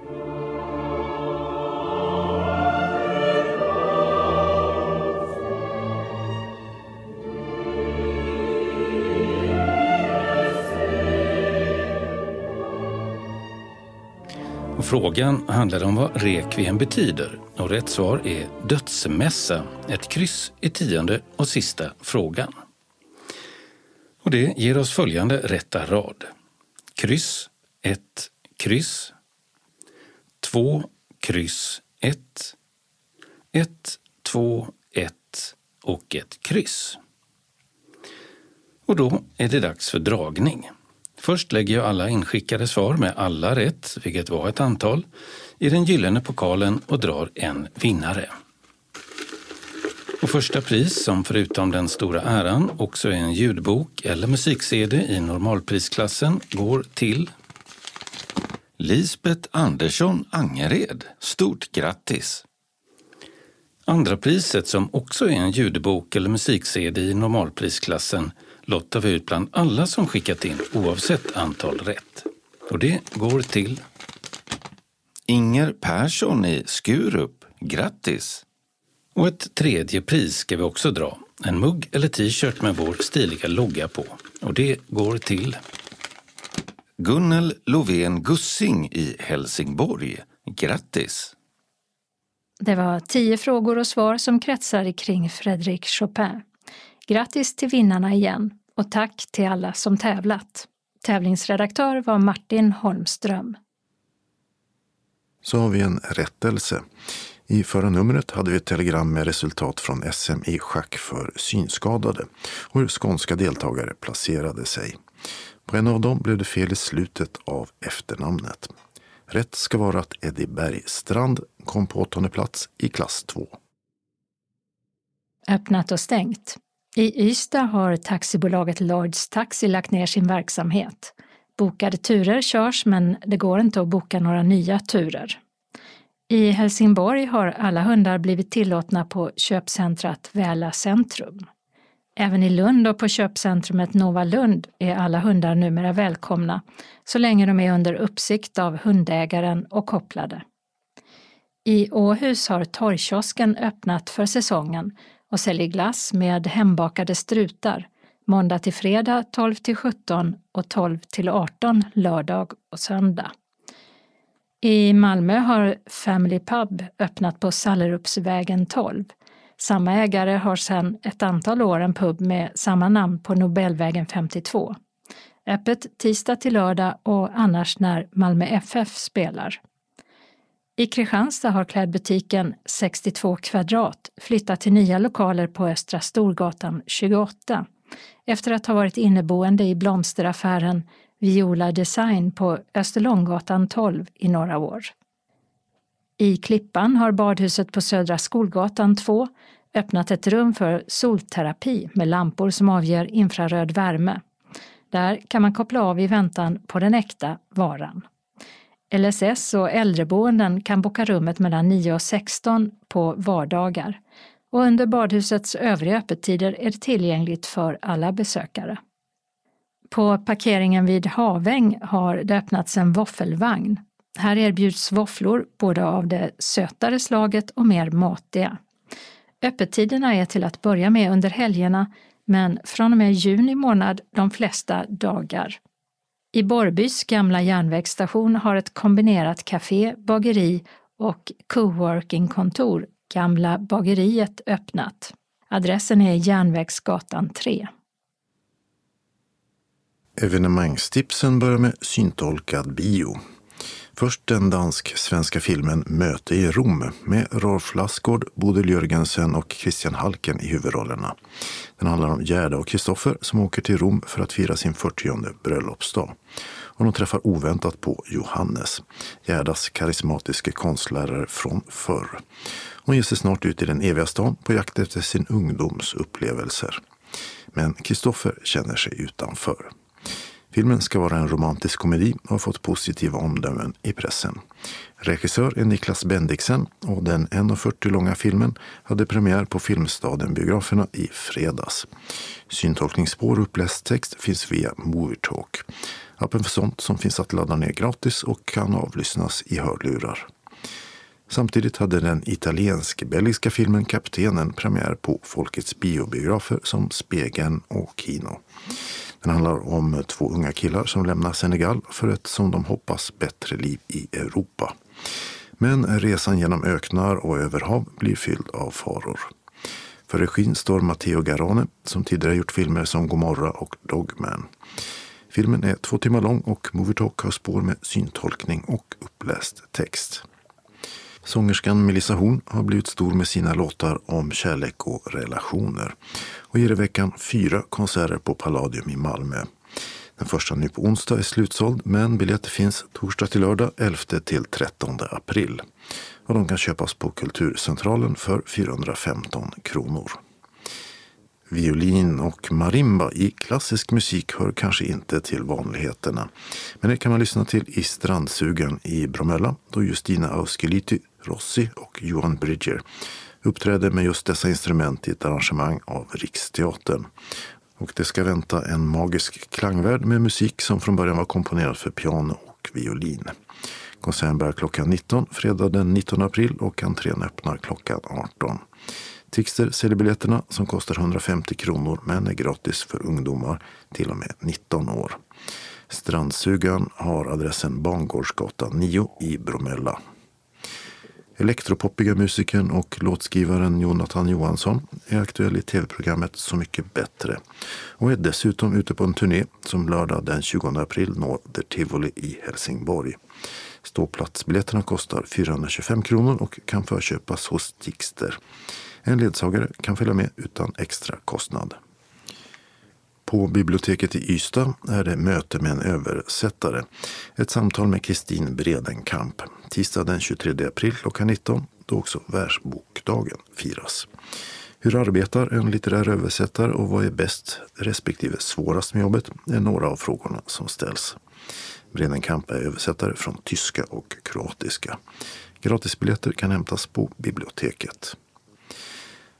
Och frågan handlade om vad requiem betyder och rätt svar är dödsmässa, ett kryss i tionde och sista frågan. Och det ger oss följande rätta rad. Kryss, ett, kryss, två, kryss, ett, ett, två, ett och ett kryss. Och då är det dags för dragning. Först lägger jag alla inskickade svar med alla rätt, vilket var ett antal, i den gyllene pokalen och drar en vinnare. Och första pris, som förutom den stora äran också är en ljudbok eller musik-C D i normalprisklassen, går till Lisbeth Andersson Angered. Stort grattis! Andra priset, som också är en ljudbok eller musik-C D i normalprisklassen, lottar vi ut bland alla som skickat in oavsett antal rätt. Och det går till Inger Persson i Skurup. Grattis! Och ett tredje pris ska vi också dra. En mugg eller t-shirt med vår stiliga logga på. Och det går till Gunnel Lovén Gussing i Helsingborg. Grattis! Det var tio frågor och svar som kretsar kring Frédéric Chopin. Grattis till vinnarna igen och tack till alla som tävlat. Tävlingsredaktör var Martin Holmström. Så har vi en rättelse. I förra numret hade vi ett telegram med resultat från S M i schack för synskadade och hur skånska deltagare placerade sig. På en av dem blev det fel i slutet av efternamnet. Rätt ska vara att Eddie Bergstrand kom på åttonde plats i klass två. Öppnat och stängt. I Ystad har taxibolaget Lloyds Taxi lagt ner sin verksamhet. Bokade turer körs, men det går inte att boka några nya turer. I Helsingborg har alla hundar blivit tillåtna på köpcentrat Väla Centrum. Även i Lund och på köpcentrumet Nova Lund är alla hundar numera välkomna så länge de är under uppsikt av hundägaren och kopplade. I Åhus har torgkiosken öppnat för säsongen och säljer glass med hembakade strutar måndag till fredag tolv till sjutton och tolv till arton lördag och söndag. I Malmö har Family Pub öppnat på Sallerupsvägen tolv. Samma ägare har sedan ett antal år en pub med samma namn på Nobelvägen femtiotvå. Öppet tisdag till lördag och annars när Malmö F F spelar. I Kristianstad har klädbutiken sextiotvå kvadrat flyttat till nya lokaler på Östra Storgatan tjugoåtta efter att ha varit inneboende i blomsteraffären Viola Design på Österlånggatan tolv i några år. I Klippan har badhuset på Södra Skolgatan två öppnat ett rum för solterapi med lampor som avger infraröd värme. Där kan man koppla av i väntan på den äkta varan. L S S och äldreboenden kan boka rummet mellan nio och sexton på vardagar. Och under badhusets övriga öppettider är det tillgängligt för alla besökare. På parkeringen vid Haväng har det öppnats en våffelvagn. Här erbjuds våfflor både av det sötare slaget och mer matiga. Öppettiderna är till att börja med under helgerna, men från och med juni månad de flesta dagar. I Borrbys gamla järnvägsstation har ett kombinerat café, bageri och coworking-kontor, Gamla bageriet, öppnat. Adressen är Järnvägsgatan tre. Evenemangstipsen börjar med syntolkad bio. Först den dansk-svenska filmen Möte i Rom med Rolf Lassgård, Bodil Jörgensen och Christian Halken i huvudrollerna. Den handlar om Gerda och Kristoffer som åker till Rom för att fira sin fyrtionde bröllopsdag. Och de träffar oväntat på Johannes, Gerdas karismatiska konstlärare från förr. Hon ger sig snart ut i den eviga stan på jakt efter sin ungdoms upplevelser. Men Kristoffer känner sig utanför. Filmen ska vara en romantisk komedi och har fått positiva omdömen i pressen. Regissör är Niklas Bendiksen och den en fyrtio långa filmen hade premiär på Filmstaden-biograferna i fredags. Syntolkningsspår och uppläst text finns via Movietalk. Appen för sånt som finns att ladda ner gratis och kan avlyssnas i hörlurar. Samtidigt hade den italiensk-belgiska filmen Kaptenen premiär på Folkets biobiografer som Spegeln och Kino. Den handlar om två unga killar som lämnar Senegal för ett, som de hoppas, bättre liv i Europa. Men resan genom öknar och över hav blir fylld av faror. För regin står Matteo Garrone som tidigare gjort filmer som Gomorra och Dogman. Filmen är två timmar lång och Movietalk har spår med syntolkning och uppläst text. Sångerskan Melissa Horn har blivit stor med sina låtar om kärlek och relationer och ger i veckan fyra konserter på Palladium i Malmö. Den första nu på onsdag är slutsåld, men biljetter finns torsdag till lördag elfte till trettonde april. Och de kan köpas på Kulturcentralen för fyrahundrafemton kronor. Violin och marimba i klassisk musik hör kanske inte till vanligheterna. Men det kan man lyssna till i Strandsugan i Bromölla då Justina Auskeliti, Rossi och Johan Bridger uppträder med just dessa instrument i ett arrangemang av Riksteatern. Och det ska vänta en magisk klangvärld med musik som från början var komponerad för piano och violin. Konserten börjar klockan nitton, fredag den nittonde april och entrén öppnar klockan arton. Tixter säljer biljetterna som kostar hundrafemtio kronor men är gratis för ungdomar till och med nitton år. Strandsugan har adressen Bangårdsgatan nio i Bromölla. Elektropoppiga musikern och låtskrivaren Jonathan Johansson är aktuell i tv-programmet Så mycket bättre och är dessutom ute på en turné som lördag den tjugonde april når The Tivoli i Helsingborg. Ståplatsbiljetterna kostar fyrahundratjugofem kronor och kan förköpas hos Tixter. En ledsagare kan följa med utan extra kostnad. På biblioteket i Ystad är det möte med en översättare. Ett samtal med Kristin Bredenkamp. Tisdag den tjugotredje april klockan nitton, då också Världsbokdagen firas. Hur arbetar en litterär översättare och vad är bäst respektive svårast med jobbet är några av frågorna som ställs. Bredenkamp är översättare från tyska och kroatiska. Gratisbiljetter kan hämtas på biblioteket.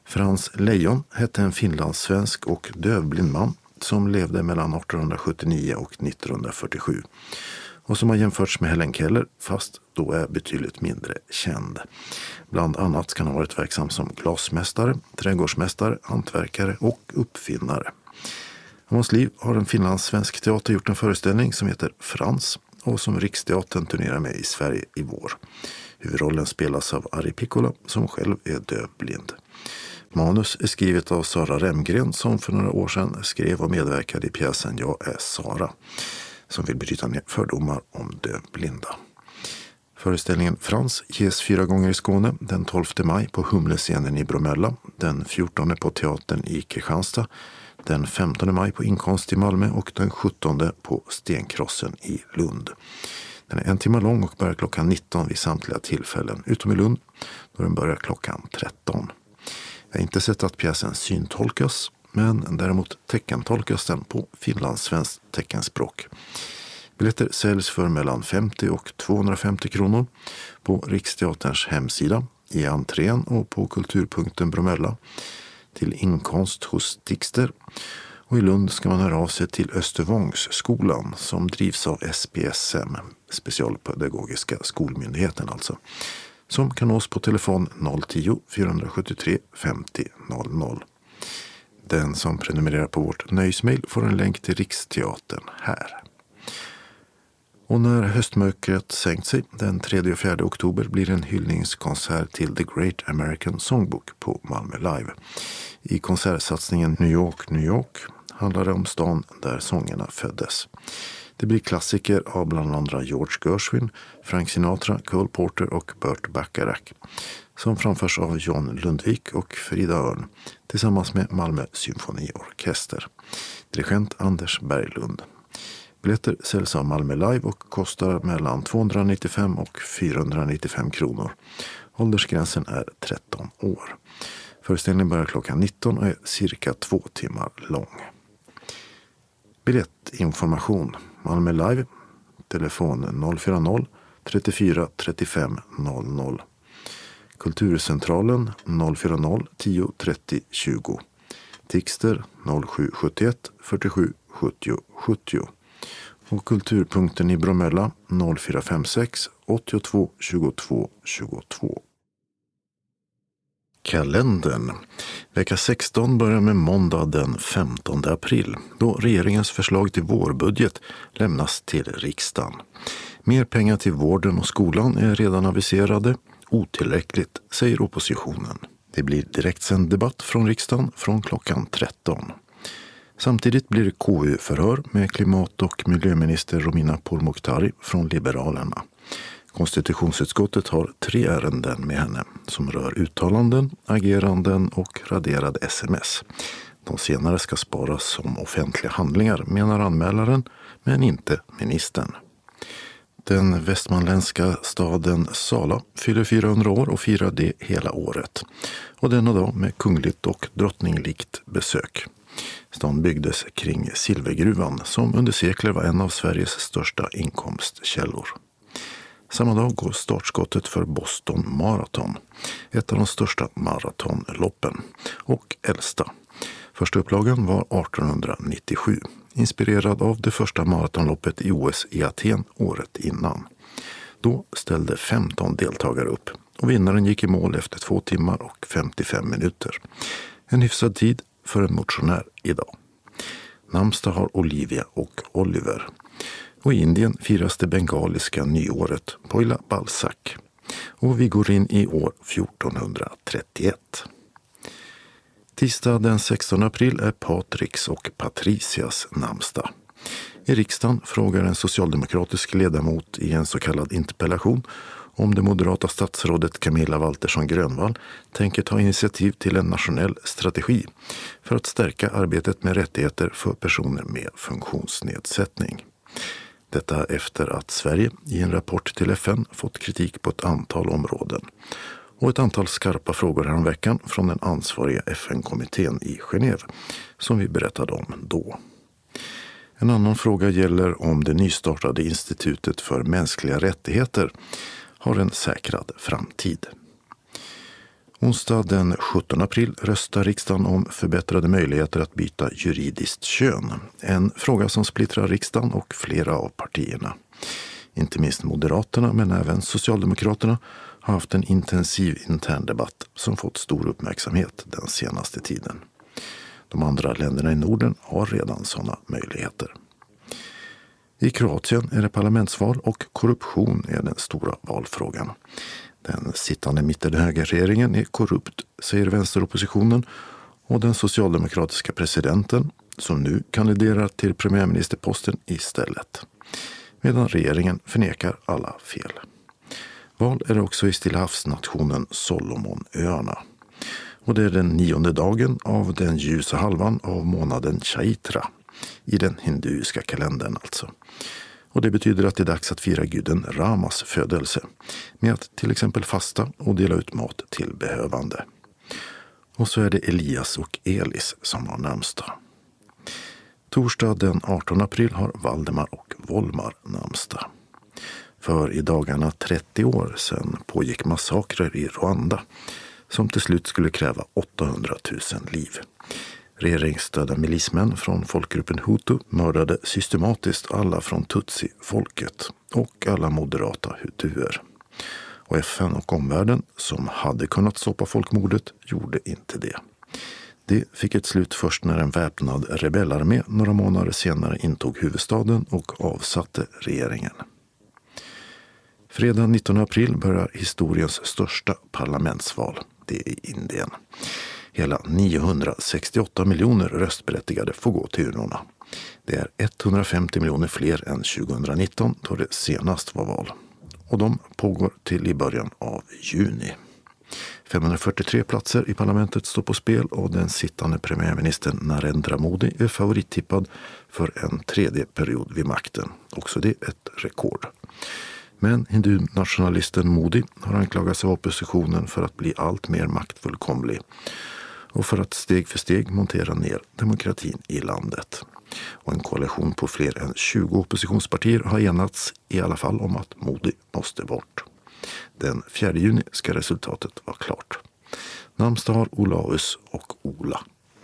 Frans Lejon hette en finlandssvensk och dövblind man som levde mellan arton sjuttionio och nittonhundrafyrtiosju och som har jämförts med Helen Keller fast då är betydligt mindre känd. Bland annat kan han ha varit verksam som glasmästare, trädgårdsmästare, hantverkare och uppfinnare. Om hans liv har en finlandssvensk teater gjort en föreställning som heter Frans och som Riksteatern turnerar med i Sverige i vår. Huvudrollen spelas av Ari Piccola som själv är dövblind. Manus är skrivet av Sara Remgren som för några år sedan skrev och medverkade i pjäsen Jag är Sara som vill bryta ner fördomar om dövblinda. Föreställningen Frans ges fyra gånger i Skåne, den tolfte maj på Humlescenen i Bromölla, den fjortonde på Teatern i Kristianstad, den femtonde maj på Inkonst i Malmö och den sjuttonde på Stenkrossen i Lund. Den är en timme lång och börjar klockan nitton vid samtliga tillfällen, utom i Lund då den börjar klockan tretton. Jag har inte sett att pjäsen syntolkas, men däremot teckentolkas den på finlandssvenskt teckenspråk. Biljetter säljs för mellan femtio och tvåhundrafemtio kronor på Riksteaterns hemsida, i entrén och på Kulturpunkten Bromölla, till Inkonst hos Tixter. Och i Lund ska man höra av sig till Östervångsskolan som drivs av S P S M, Specialpedagogiska skolmyndigheten alltså, som kan nås på telefon noll tio fyrahundrasjuttiotre femtio noll noll. Den som prenumererar på vårt nöjesmail får en länk till Riksteatern här. Och när höstmörkret sänkt sig den tredje och fjärde oktober blir en hyllningskonsert till The Great American Songbook på Malmö Live. I konsertsatsningen New York, New York handlar det om stan där sångerna föddes. Det blir klassiker av bland andra George Gershwin, Frank Sinatra, Cole Porter och Burt Bacharach som framförs av John Lundvik och Frida Örn tillsammans med Malmö symfoniorkester. Dirigent Anders Berglund. Biljetter säljs av Malmö Live och kostar mellan tvåhundranittiofem och fyrahundranittiofem kronor. Åldersgränsen är tretton år. Föreställningen börjar klockan nitton och är cirka två timmar lång. Biljettinformation Malmö Live, telefon noll fyra noll trettiofyra trettiofem noll noll. Kulturcentralen noll fyra noll tio trettio tjugo. Tixter noll sju sjuttioett fyrtiosju sjuttio sjuttio. Och Kulturpunkten i Bromölla noll fyra fem sex åttiotvå tjugotvå tjugotvå. Kalendern. Vecka sexton börjar med måndag den femtonde april då regeringens förslag till vårbudget lämnas till riksdagen. Mer pengar till vården och skolan är redan aviserade. Otillräckligt, säger oppositionen. Det blir direktsänd debatt från riksdagen från klockan tretton. Samtidigt blir det K U-förhör med klimat- och miljöminister Romina Pourmokhtari från Liberalerna. Konstitutionsutskottet har tre ärenden med henne som rör uttalanden, ageranden och raderade sms. De senare ska sparas som offentliga handlingar, menar anmälaren, men inte ministern. Den västmanländska staden Sala fyller fyrahundra år och firar det hela året. Och denna dag med kungligt och drottninglikt besök. Stan byggdes kring silvergruvan som under sekler var en av Sveriges största inkomstkällor. Samma dag går startskottet för Boston Marathon, ett av de största maratonloppen och äldsta. Första upplagan var arton nittiosju, inspirerad av det första maratonloppet i O S i Aten året innan. Då ställde femton deltagare upp och vinnaren gick i mål efter två timmar och femtiofem minuter. En hyfsad tid för en motionär idag. Namnsdag har Olivia och Oliver. Och i Indien firas det bengaliska nyåret, Poila Balsak. Och vi går in i år fjortonhundratrettioett. Tisdag den sextonde april är Patriks och Patricias namnsdag. I riksdagen frågar en socialdemokratisk ledamot i en så kallad interpellation om det moderata statsrådet Camilla Waltersson Grönvall tänker ta initiativ till en nationell strategi för att stärka arbetet med rättigheter för personer med funktionsnedsättning. Detta efter att Sverige i en rapport till F N fått kritik på ett antal områden och ett antal skarpa frågor häromveckan från den ansvariga F N-kommittén i Genève som vi berättade om då. En annan fråga gäller om det nystartade Institutet för mänskliga rättigheter har en säkrad framtid. Onsdag den sjuttonde april röstar riksdagen om förbättrade möjligheter att byta juridiskt kön. En fråga som splittrar riksdagen och flera av partierna. Inte minst Moderaterna men även Socialdemokraterna har haft en intensiv intern debatt som fått stor uppmärksamhet den senaste tiden. De andra länderna i Norden har redan sådana möjligheter. I Kroatien är det parlamentsval och korruption är den stora valfrågan. Den sittande mittenhögerregeringen är korrupt, säger vänsteroppositionen, och den socialdemokratiska presidenten, som nu kandiderar till premiärministerposten istället. Medan regeringen förnekar alla fel. Val är det också i Stillahavsnationen Solomonöarna. Och det är den nionde dagen av den ljusa halvan av månaden Chaitra, i den hinduiska kalendern alltså. Och det betyder att det är dags att fira guden Ramas födelse med att till exempel fasta och dela ut mat till behövande. Och så är det Elias och Elis som har namnsdag. Torsdag den artonde april har Valdemar och Volmar namnsdag. För i dagarna trettio år sedan pågick massakrer i Rwanda som till slut skulle kräva åttahundratusen liv. Regeringsstödda milismän från folkgruppen Hutu mördade systematiskt alla från Tutsi-folket och alla moderata hutuer. Och F N och omvärlden, som hade kunnat stoppa folkmordet, gjorde inte det. Det fick ett slut först när en väpnad rebellarmé några månader senare intog huvudstaden och avsatte regeringen. Fredag nittonde april börjar historiens största parlamentsval. Det är i Indien. Hela niohundrasextioåtta miljoner röstberättigade får gå till urnorna. Det är etthundrafemtio miljoner fler än tjugonitton då det senast var val. Och de pågår till i början av juni. femhundrafyrtiotre platser i parlamentet står på spel och den sittande premiärministern Narendra Modi är favorittippad för en tredje period vid makten. Också det ett rekord. Men hindunationalisten Modi har anklagats av oppositionen för att bli allt mer maktfullkomlig och för att steg för steg montera ner demokratin i landet. Och en koalition på fler än tjugo oppositionspartier har enats i alla fall om att Modi måste bort. Den fjärde juni ska resultatet vara klart. Namnsdag har Olaus och Ola.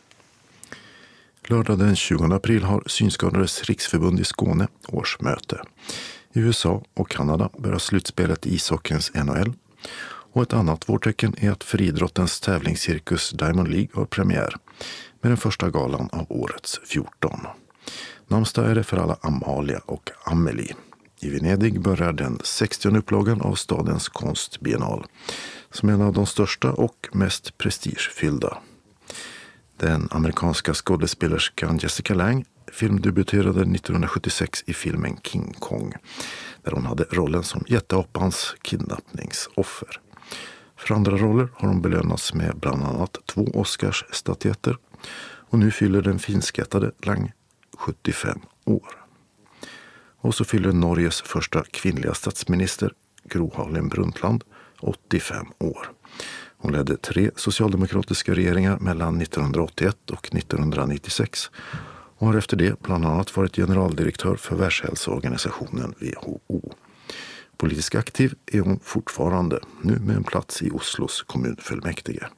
Lördag den tjugonde april har Synskadades riksförbund i Skåne årsmöte. I U S A och Kanada börjar slutspelet i ishockeyns N H L. Och ett annat vårtecken är att friidrottens tävlingscirkus Diamond League har premiär med den första galan av årets fjorton. Namnsdag är det för alla Amalia och Amelie. I Venedig börjar den sextionde upplagan av stadens konstbiennal som är en av de största och mest prestigefyllda. Den amerikanska skådespelerskan Jessica Lange filmdebuterade nittonhundrasjuttiosex i filmen King Kong där hon hade rollen som jätteapans kidnappningsoffer. För andra roller har hon belönats med bland annat två Oscarsstatyetter och nu fyller den finskattade Lange sjuttiofem år. Och så fyller Norges första kvinnliga statsminister Gro Harlem Brundtland åttiofem år. Hon ledde tre socialdemokratiska regeringar mellan nittonhundraåttioett och nittonhundranittiosex och har efter det bland annat varit generaldirektör för Världshälsoorganisationen W H O. Politiskt aktiv är hon fortfarande, nu med en plats i Oslos kommunfullmäktige.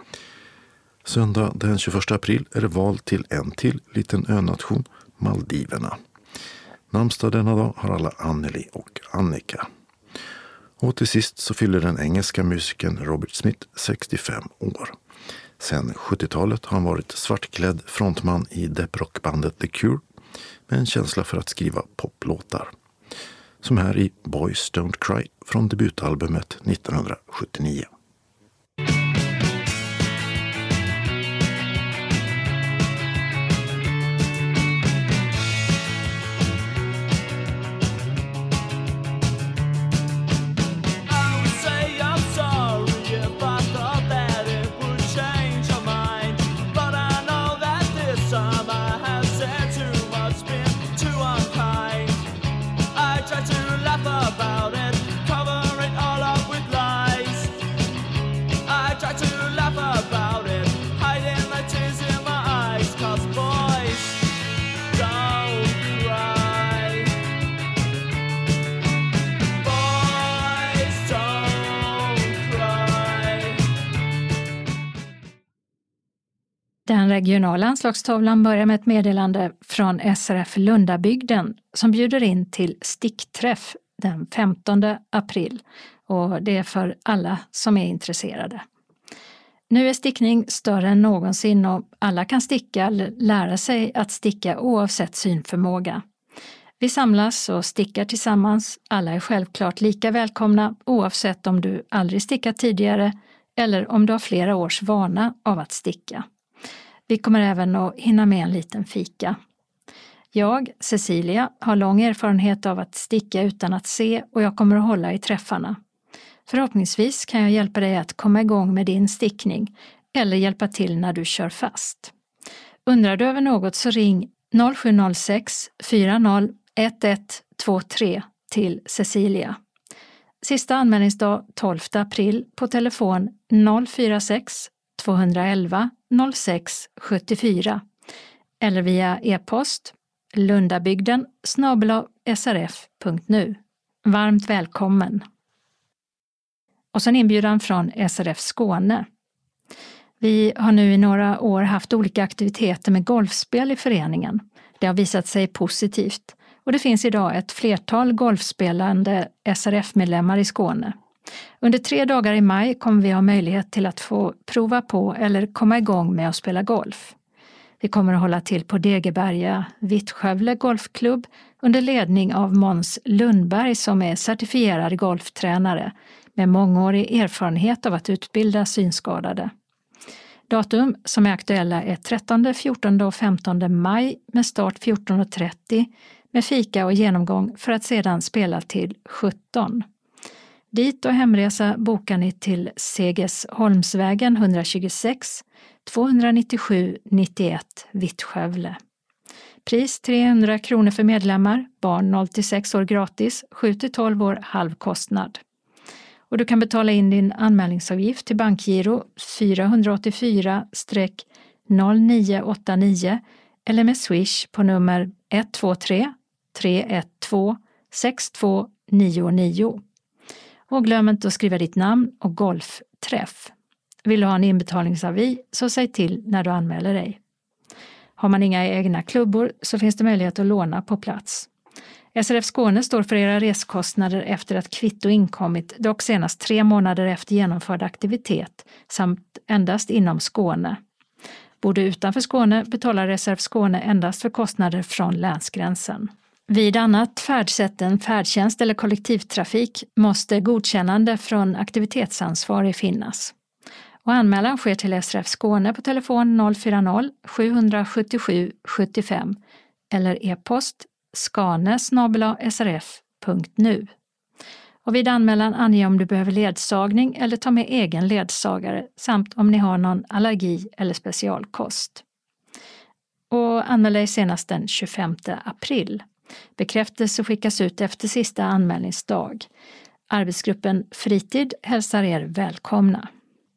Söndag den tjugoförsta april är det val till en till liten önation, Maldiverna. Namnsdag denna dag har alla Anneli och Annika. Och till sist så fyller den engelska musikern Robert Smith sextiofem år. Sen sjuttiotalet har han varit svartklädd frontman i deprockbandet The Cure med en känsla för att skriva poplåtar. Som här i Boys Don't Cry från debutalbumet nittonhundrasjuttionio. About it, cover it all up with lies. Den regionala anslagstavlan börjar med ett meddelande från S R F Lundabygden som bjuder in till stickträff den femtonde april, och det är för alla som är intresserade. Nu är stickning större än någonsin och alla kan sticka eller lära sig att sticka oavsett synförmåga. Vi samlas och stickar tillsammans. Alla är självklart lika välkomna oavsett om du aldrig stickat tidigare eller om du har flera års vana av att sticka. Vi kommer även att hinna med en liten fika. Jag, Cecilia, har lång erfarenhet av att sticka utan att se och jag kommer att hålla i träffarna. Förhoppningsvis kan jag hjälpa dig att komma igång med din stickning eller hjälpa till när du kör fast. Undrar du över något så ring noll sju noll sex fyra noll ett ett två tre till Cecilia. Sista anmälningsdag tolfte april på telefon noll fyra sex två ett ett noll sex sju fyra eller via e-post lundabygden snabel-a s r f punkt nu. Varmt välkommen! Och sen inbjudan från S R F Skåne. Vi har nu i några år haft olika aktiviteter med golfspel i föreningen. Det har visat sig positivt och det finns idag ett flertal golfspelande S R F-medlemmar i Skåne. Under tre dagar i maj kommer vi ha möjlighet till att få prova på eller komma igång med att spela golf. Vi kommer att hålla till på Degeberga Vittskövle golfklubb under ledning av Måns Lundberg som är certifierad golftränare med mångårig erfarenhet av att utbilda synskadade. Datum som är aktuella är trettonde, fjortonde och femtonde maj med start fjorton och trettio med fika och genomgång för att sedan spela till sjutton. Dit och hemresa bokar ni till Segesholmsvägen etthundratjugosex tvåhundranittiosju nittioett Vittskövle. Pris trehundra kronor för medlemmar, barn noll till sex år gratis, sju till tolv år halvkostnad. Och du kan betala in din anmälningsavgift till bankgiro fyra åtta fyra noll nio åtta nio eller med Swish på nummer ett två tre tre ett två sex två nio nio. Och glöm inte att skriva ditt namn och golfträff. Vill du ha en inbetalningsavi så säg till när du anmäler dig. Har man inga egna klubbor så finns det möjlighet att låna på plats. S R F Skåne står för era reskostnader efter att kvitto inkommit, dock senast tre månader efter genomförd aktivitet samt endast inom Skåne. Bor du utanför Skåne betalar S R F Skåne endast för kostnader från länsgränsen. Vid annat färdsätt än färdtjänst eller kollektivtrafik måste godkännande från aktivitetsansvarig finnas. Och anmälan sker till S R F Skåne på telefon noll fyra noll sju sju sju sju fem eller e-post skane snabel-a s r f punkt nu. Och vid anmälan ange om du behöver ledsagning eller ta med egen ledsagare samt om ni har någon allergi eller specialkost. Och anmäl dig senast den tjugofemte april. Bekräftelse skickas ut efter sista anmälningsdag. Arbetsgruppen Fritid hälsar er välkomna.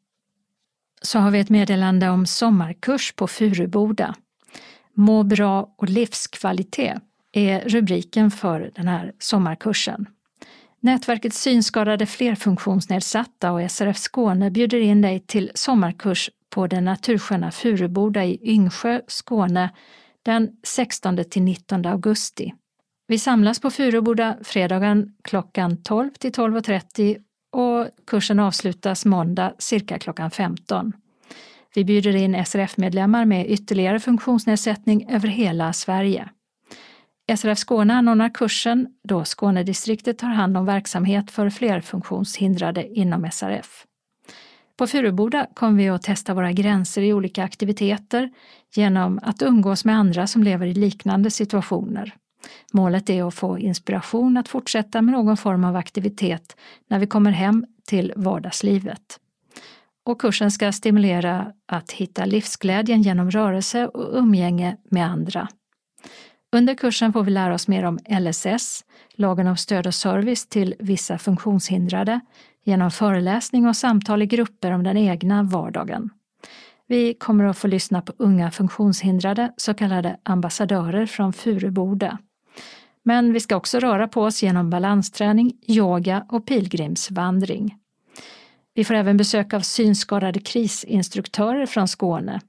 Så har vi ett meddelande om sommarkurs på Furuboda. Må bra och livskvalitet är rubriken för den här sommarkursen. Nätverket synskadade flerfunktionsnedsatta och S R F Skåne bjuder in dig till sommarkurs på den natursköna Furuboda i Yngsjö, Skåne den sextonde till nittonde augusti. Vi samlas på Furuboda fredagen klockan tolv till tolv och trettio och kursen avslutas måndag cirka klockan femton. Vi bjuder in S R F-medlemmar med ytterligare funktionsnedsättning över hela Sverige. S R F Skåne anordnar kursen då Skånedistriktet tar hand om verksamhet för flerfunktionshindrade inom S R F. På Furuboda kommer vi att testa våra gränser i olika aktiviteter genom att umgås med andra som lever i liknande situationer. Målet är att få inspiration att fortsätta med någon form av aktivitet när vi kommer hem till vardagslivet. Och kursen ska stimulera att hitta livsglädjen genom rörelse och umgänge med andra. Under kursen får vi lära oss mer om L S S, lagen om stöd och service till vissa funktionshindrade, genom föreläsning och samtal i grupper om den egna vardagen. Vi kommer att få lyssna på unga funktionshindrade, så kallade ambassadörer från Furuboda. Men vi ska också röra på oss genom balansträning, yoga och pilgrimsvandring. Vi får även besök av synskadade krisinstruktörer från Skåne.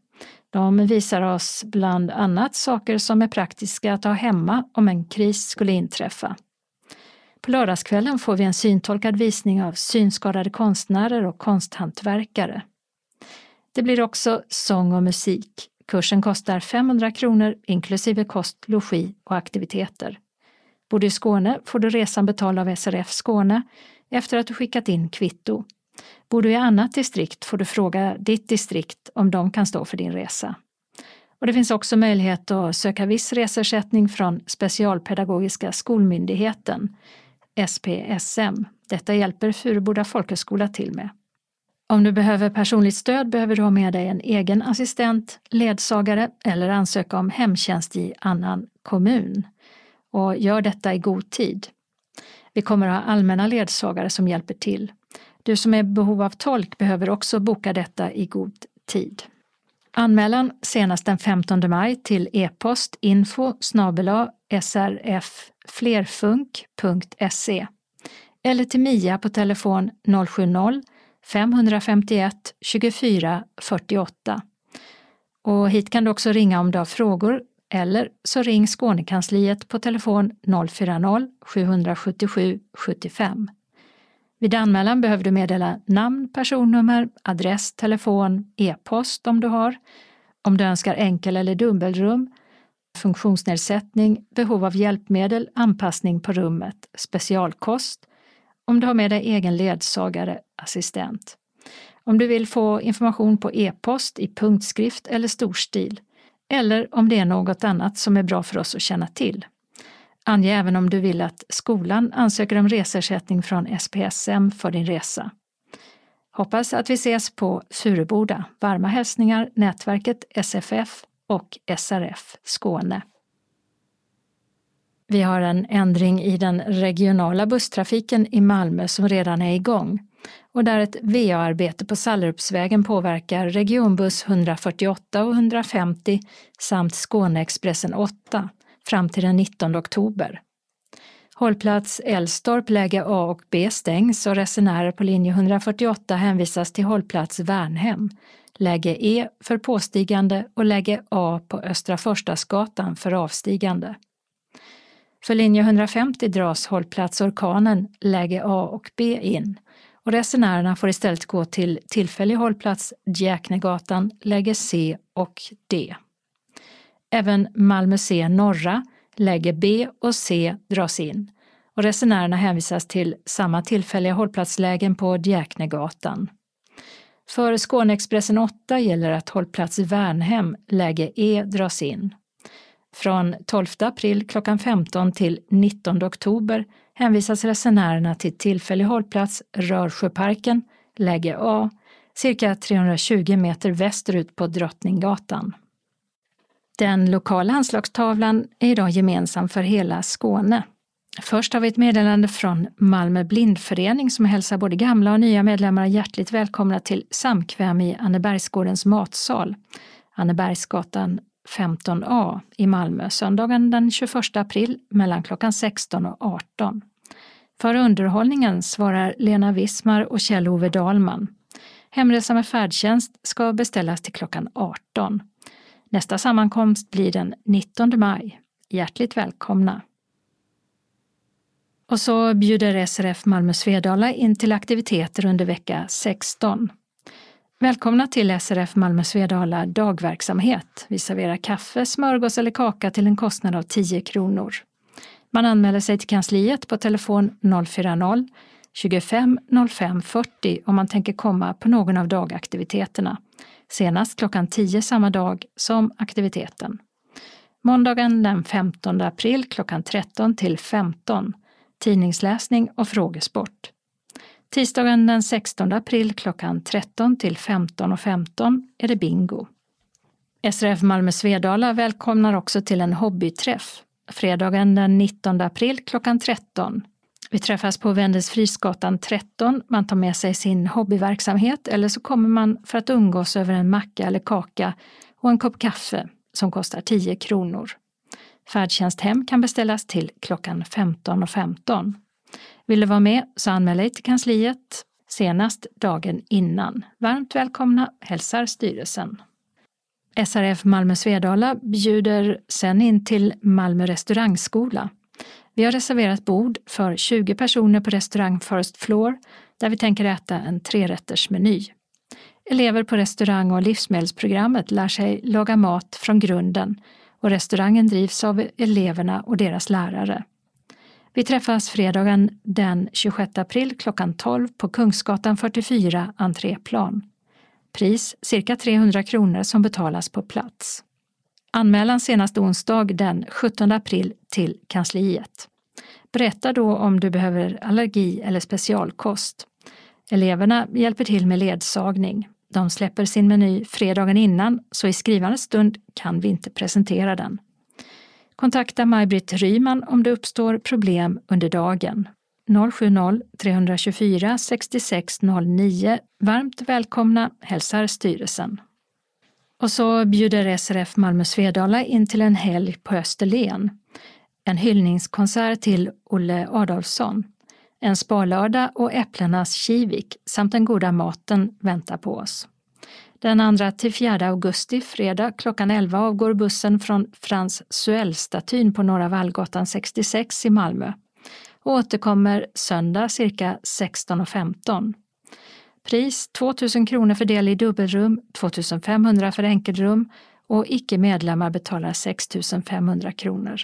De visar oss bland annat saker som är praktiska att ha hemma om en kris skulle inträffa. På lördagskvällen får vi en syntolkad visning av synskadade konstnärer och konsthantverkare. Det blir också sång och musik. Kursen kostar femhundra kronor inklusive kost, logi och aktiviteter. Bor du i Skåne får du resan betald av S R F Skåne efter att du skickat in kvitto. Bor du i annat distrikt får du fråga ditt distrikt om de kan stå för din resa. Och det finns också möjlighet att söka viss resersättning från Specialpedagogiska skolmyndigheten, S P S M. Detta hjälper Furuboda folkhögskola till med. Om du behöver personligt stöd behöver du ha med dig en egen assistent, ledsagare eller ansöka om hemtjänst i annan kommun. Och gör detta i god tid. Vi kommer att ha allmänna ledsagare som hjälper till. Du som är i behov av tolk behöver också boka detta i god tid. Anmälan senast den femtonde maj till e-post info snabel-a srfflerfunk punkt se eller till Mia på telefon noll sju noll fem fem ett tjugofyra fyrtioåtta. Och hit kan du också ringa om du har frågor eller så ring Skånekansliet på telefon noll fyra noll sju sju sju sju fem. Vid anmälan behöver du meddela namn, personnummer, adress, telefon, e-post om du har, om du önskar enkel- eller dubbelrum, funktionsnedsättning, behov av hjälpmedel, anpassning på rummet, specialkost, om du har med dig egen ledsagare, assistent. Om du vill få information på e-post i punktskrift eller storstil, eller om det är något annat som är bra för oss att känna till. Ange även om du vill att skolan ansöker om resersättning från S P S M för din resa. Hoppas att vi ses på Furuboda. Varma hälsningar, nätverket S F F och S R F Skåne. Vi har en ändring i den regionala busstrafiken i Malmö som redan är igång. Och där ett V A-arbete på Sallerupsvägen påverkar regionbuss hundrafyrtioåtta och hundrafemtio samt Skåneexpressen åtta fram till den nittonde oktober. Hållplats Älvstorp läge A och B stängs och resenärer på linje hundrafyrtioåtta hänvisas till hållplats Värnhem, läge E för påstigande och läge A på Östra Förstadsgatan för avstigande. För linje hundrafemtio dras hållplats Orkanen, läge A och B in och resenärerna får istället gå till tillfällig hållplats Djäknegatan, läge C och D. Även Malmö C norra, läge B och C dras in och resenärerna hänvisas till samma tillfälliga hållplatslägen på Djäknegatan. För Skåneexpressen åtta gäller att hållplats Värnhem, läge E dras in. Från tolfte april klockan femton till nittonde oktober hänvisas resenärerna till tillfällig hållplats Rörsjöparken, läge A, cirka trehundratjugo meter västerut på Drottninggatan. Den lokala anslagstavlan är idag gemensam för hela Skåne. Först har vi ett meddelande från Malmö blindförening som hälsar både gamla och nya medlemmar hjärtligt välkomna till samkväm i Annebergsgårdens matsal, Annebergsgatan femton A i Malmö, söndagen den tjugoförsta april mellan klockan sexton och arton. För underhållningen svarar Lena Wismar och Kjell-Ove Dahlman. Hemresa med färdtjänst ska beställas till klockan arton. Nästa sammankomst blir den nittonde maj. Hjärtligt välkomna! Och så bjuder S R F Malmö Svedala in till aktiviteter under vecka sexton. Välkomna till S R F Malmö Svedala dagverksamhet. Vi serverar kaffe, smörgås eller kaka till en kostnad av tio kronor. Man anmäler sig till kansliet på telefon noll fyra noll tjugofem noll fem fyrtio om man tänker komma på någon av dagaktiviteterna. Senast klockan tio samma dag som aktiviteten. Måndagen den femtonde april klockan tretton till femton. Tidningsläsning och frågesport. Tisdagen den sextonde april klockan tretton till femton och femton är det bingo. S R F Malmö Svedala välkomnar också till en hobbyträff. Fredagen den nittonde april klockan tretton. Vi träffas på Vändelsfrisgatan tretton. Man tar med sig sin hobbyverksamhet eller så kommer man för att umgås över en macka eller kaka och en kopp kaffe som kostar tio kronor. Färdtjänst hem kan beställas till klockan femton och femton. Vill du vara med så anmäl dig till kansliet senast dagen innan. Varmt välkomna hälsar styrelsen. S R F Malmö Svedala bjuder sen in till Malmö restaurangskola. Vi har reserverat bord för tjugo personer på restaurang First Floor där vi tänker äta en trerättersmeny. Elever på restaurang- och livsmedelsprogrammet lär sig laga mat från grunden och restaurangen drivs av eleverna och deras lärare. Vi träffas fredagen den tjugosjätte april klockan tolv på Kungsgatan fyrtiofyra, entréplan. Pris cirka trehundra kronor som betalas på plats. Anmälan senast onsdag den sjuttonde april till kansliet. Berätta då om du behöver allergi eller specialkost. Eleverna hjälper till med ledsagning. De släpper sin meny fredagen innan så i skrivande stund kan vi inte presentera den. Kontakta Maj-Britt Ryman om det uppstår problem under dagen. noll sju noll tre två fyra sex sex noll nio. Varmt välkomna, hälsar styrelsen. Och så bjuder S R F Malmö Svedala in till en helg på Österlen. En hyllningskonsert till Olle Adolfsson. En sparlördag och äpplenas kivik samt den goda maten väntar på oss. Den andra till fjärde augusti, fredag klockan elva avgår bussen från Frans Suell-statyn på Norra Vallgatan sextiosex i Malmö. Och återkommer söndag cirka sexton femton. Pris tvåtusen kronor för del i dubbelrum, tvåtusenfemhundra för enkelrum och icke-medlemmar betalar sextusen femhundra kronor.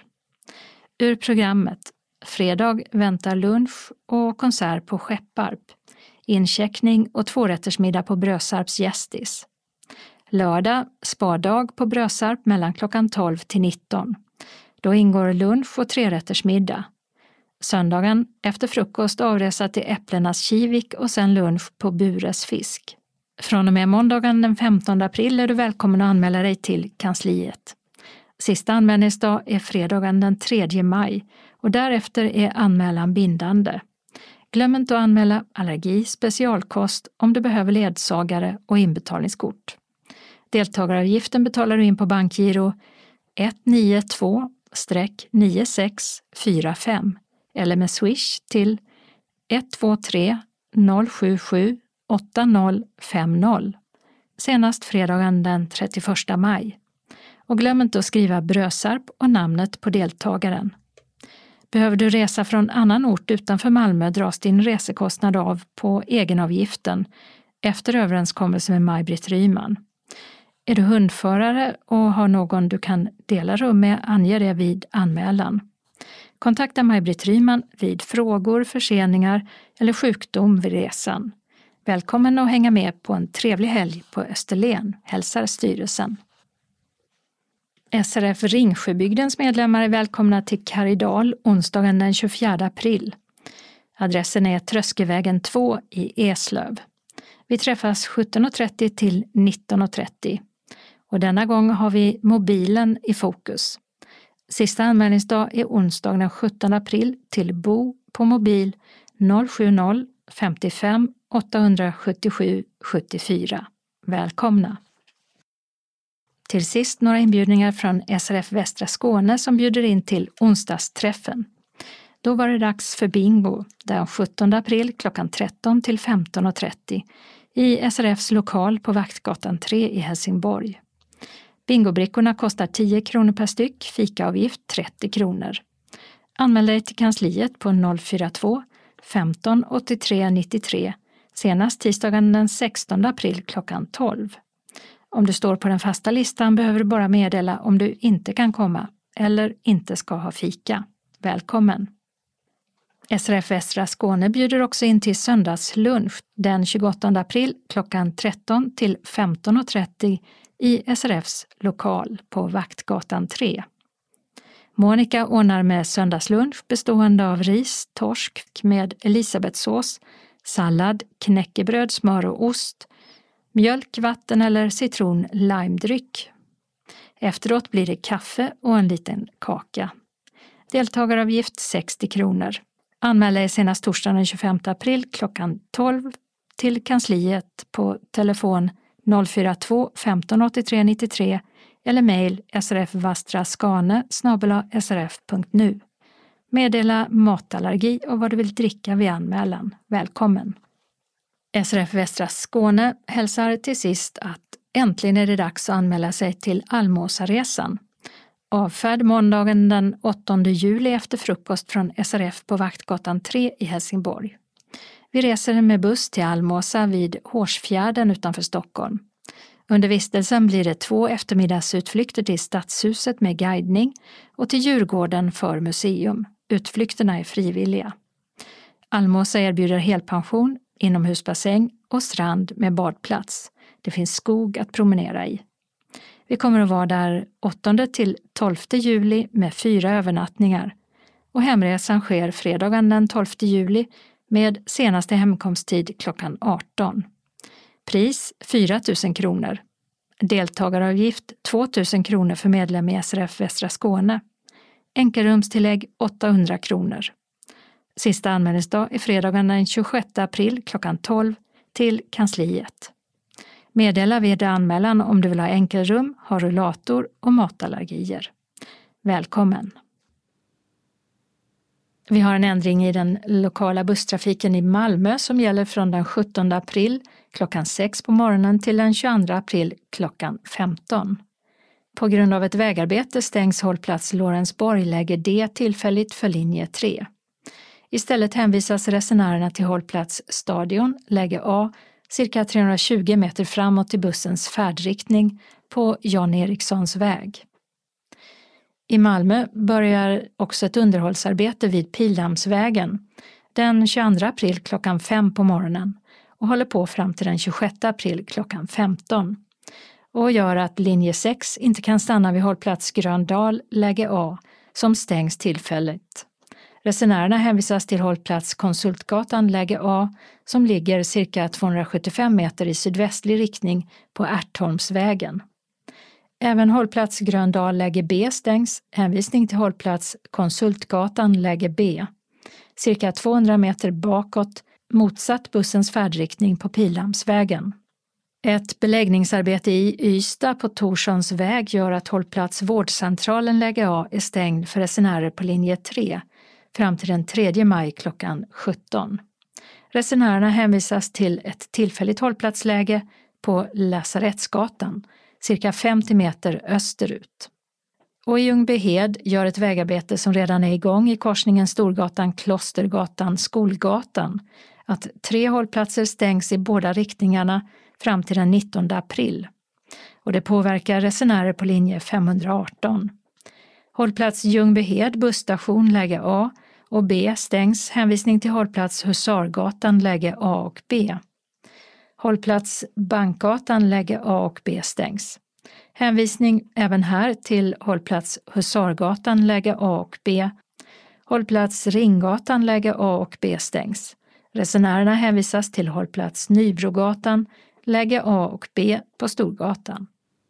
Ur programmet: fredag väntar lunch och konsert på Skepparp. Incheckning och tvårättersmiddag på Brösarps gästis. Lördag spardag på Brösarp mellan klockan tolv till nitton. Då ingår lunch och trerättersmiddag. Söndagen efter frukost avresa till Äpplenas kivik och sen lunch på Bures fisk. Från och med måndagen den femtonde april är du välkommen att anmäla dig till kansliet. Sista anmälningsdag är fredagen den tredje maj och därefter är anmälan bindande. Glöm inte att anmäla allergi, specialkost om du behöver ledsagare och inbetalningskort. Deltagaravgiften betalar du in på bankgiro ett nio två nio sex fyra fem eller med Swish till ett två tre noll sju sju åtta noll fem noll. Senast fredagen den trettioförsta maj. Och glöm inte att skriva Brösarp och namnet på deltagaren. Behöver du resa från annan ort utanför Malmö dras din resekostnad av på egenavgiften efter överenskommelse med Maj-Britt Ryman. Är du hundförare och har någon du kan dela rum med, ange det vid anmälan. Kontakta Maj-Britt Ryman vid frågor, förseningar eller sjukdom vid resan. Välkommen att hänga med på en trevlig helg på Österlen, hälsar styrelsen. S R F Ringsjöbygdens medlemmar är välkomna till Karidal onsdagen den tjugofjärde april. Adressen är Tröskevägen två i Eslöv. Vi träffas sjutton trettio till nitton trettio. Och denna gång har vi mobilen i fokus. Sista anmälningsdag är onsdagen den sjuttonde april till Bo på mobil noll sju noll femtiofem åttahundrasjuttiosju sjuttiofyra. Välkomna! Till sist några inbjudningar från S R F Västra Skåne som bjuder in till onsdagsträffen. Då var det dags för bingo den sjuttonde april klockan tretton till femton trettio i S R Fs lokal på Vaktgatan tre i Helsingborg. Bingobrickorna kostar tio kronor per styck, fikaavgift trettio kronor. Anmäl dig till kansliet på noll fyra två femton åttiotre nittiotre senast tisdagen den sextonde april klockan tolv. Om du står på den fasta listan behöver du bara meddela om du inte kan komma eller inte ska ha fika. Välkommen! S R F Västra Skåne bjuder också in till söndagslunch den tjugoåttonde april klockan tretton till femton trettio i S R Fs lokal på Vaktgatan tre. Monica ordnar med söndagslunch bestående av ris, torsk med elisabethsås, sallad, knäckebröd, smör och ost, mjölk, vatten eller citron limedryck. Efteråt blir det kaffe och en liten kaka. Deltagaravgift sextio kronor. Anmäl dig senast torsdagen den tjugofemte april klockan tolv till kansliet på telefon noll fyra två femton åttiotre nittiotre eller mejl srfvastraskane snabel-a srf punkt nu. Meddela matallergi och vad du vill dricka vid anmälan. Välkommen! S R F Västra Skåne hälsar till sist att äntligen är det dags att anmäla sig till Almåsaresan. Avfärd måndagen den åttonde juli efter frukost från S R F på Vaktgatan tre i Helsingborg. Vi reser med buss till Almåsa vid Hårsfjärden utanför Stockholm. Under vistelsen blir det två eftermiddagsutflykter till Stadshuset med guidning och till Djurgården för museum. Utflykterna är frivilliga. Almåsa erbjuder helpension, inomhusbassäng och strand med badplats. Det finns skog att promenera i. Vi kommer att vara där åttonde till tolfte juli med fyra övernattningar. Och hemresan sker fredagen den tolfte juli med senaste hemkomsttid klockan arton. Pris fyra tusen kronor. Deltagaravgift två tusen kronor för medlem i S R F Västra Skåne. Enkelrumstillägg åttahundra kronor. Sista anmälningsdag är fredagen den tjugosjätte april klockan tolv till kansliet. Meddela vid anmälan om du vill ha enkelrum, har rullator och matallergier. Välkommen! Vi har en ändring i den lokala busstrafiken i Malmö som gäller från den sjuttonde april klockan sex på morgonen till den tjugoandra april klockan femton. På grund av ett vägarbete stängs hållplats Lorensborg läge D tillfälligt för linje tre. Istället hänvisas resenärerna till hållplats Stadion läge A cirka trehundratjugo meter framåt i bussens färdriktning på Jan Erikssons väg. I Malmö börjar också ett underhållsarbete vid Pildammsvägen den tjugoandra april klockan fem på morgonen och håller på fram till den tjugosjätte april klockan femton och gör att linje sex inte kan stanna vid hållplats Gröndal läge A som stängs tillfälligt. Resenärerna hänvisas till hållplats Konsultgatan läge A som ligger cirka tvåhundrasjuttiofem meter i sydvästlig riktning på Ärtholmsvägen. Även hållplats Gröndal läge B stängs, hänvisning till hållplats Konsultgatan läge B. Cirka tvåhundra meter bakåt motsatt bussens färdriktning på Pildammsvägen. Ett beläggningsarbete i Ystad på Torssons väg gör att hållplats Vårdcentralen läge A är stängd för resenärer på linje tre fram till den tredje maj klockan sjutton. Resenärerna hänvisas till ett tillfälligt hållplatsläge på Lasarettsgatan, cirka femtio meter österut. Och i Ljungbyhed gör ett vägarbete som redan är igång i korsningen Storgatan, Klostergatan, Skolgatan att tre hållplatser stängs i båda riktningarna fram till den nittonde april. Och det påverkar resenärer på linje femhundraarton. Hållplats Ljungbyhed busstation läge A och B stängs, hänvisning till hållplats Husargatan läge A och B. Hållplats Bankgatan läge A och B stängs. Hänvisning även här till hållplats Husargatan läge A och B. Hållplats Ringgatan läge A och B stängs. Resenärerna hänvisas till hållplats Nybrogatan läge A och B på Storgatan.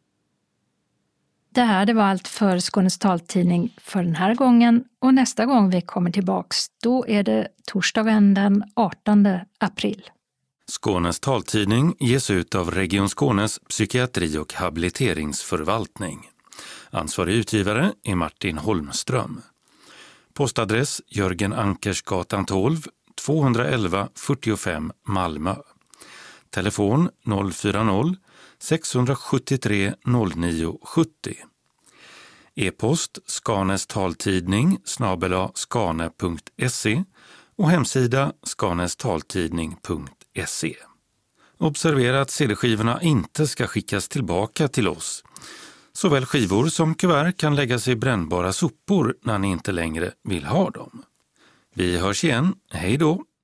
Det här det var allt för Skånes taltidning för den här gången och nästa gång vi kommer tillbaks då är det torsdagen den artonde april. Skånes taltidning ges ut av Region Skånes psykiatri- och habiliteringsförvaltning. Ansvarig utgivare är Martin Holmström. Postadress Jörgen Ankersgatan tolv, tvåhundraelva fyrtiofem Malmö. Telefon noll fyra noll sex sju tre noll nio sju noll. E-post Skanes taltidning snabel-a skane punkt se och hemsida skanestaltidning punkt se. Observera att C D-skivorna inte ska skickas tillbaka till oss. Såväl skivor som kuvert kan läggas i brännbara sopor när ni inte längre vill ha dem. Vi hörs igen. Hej då!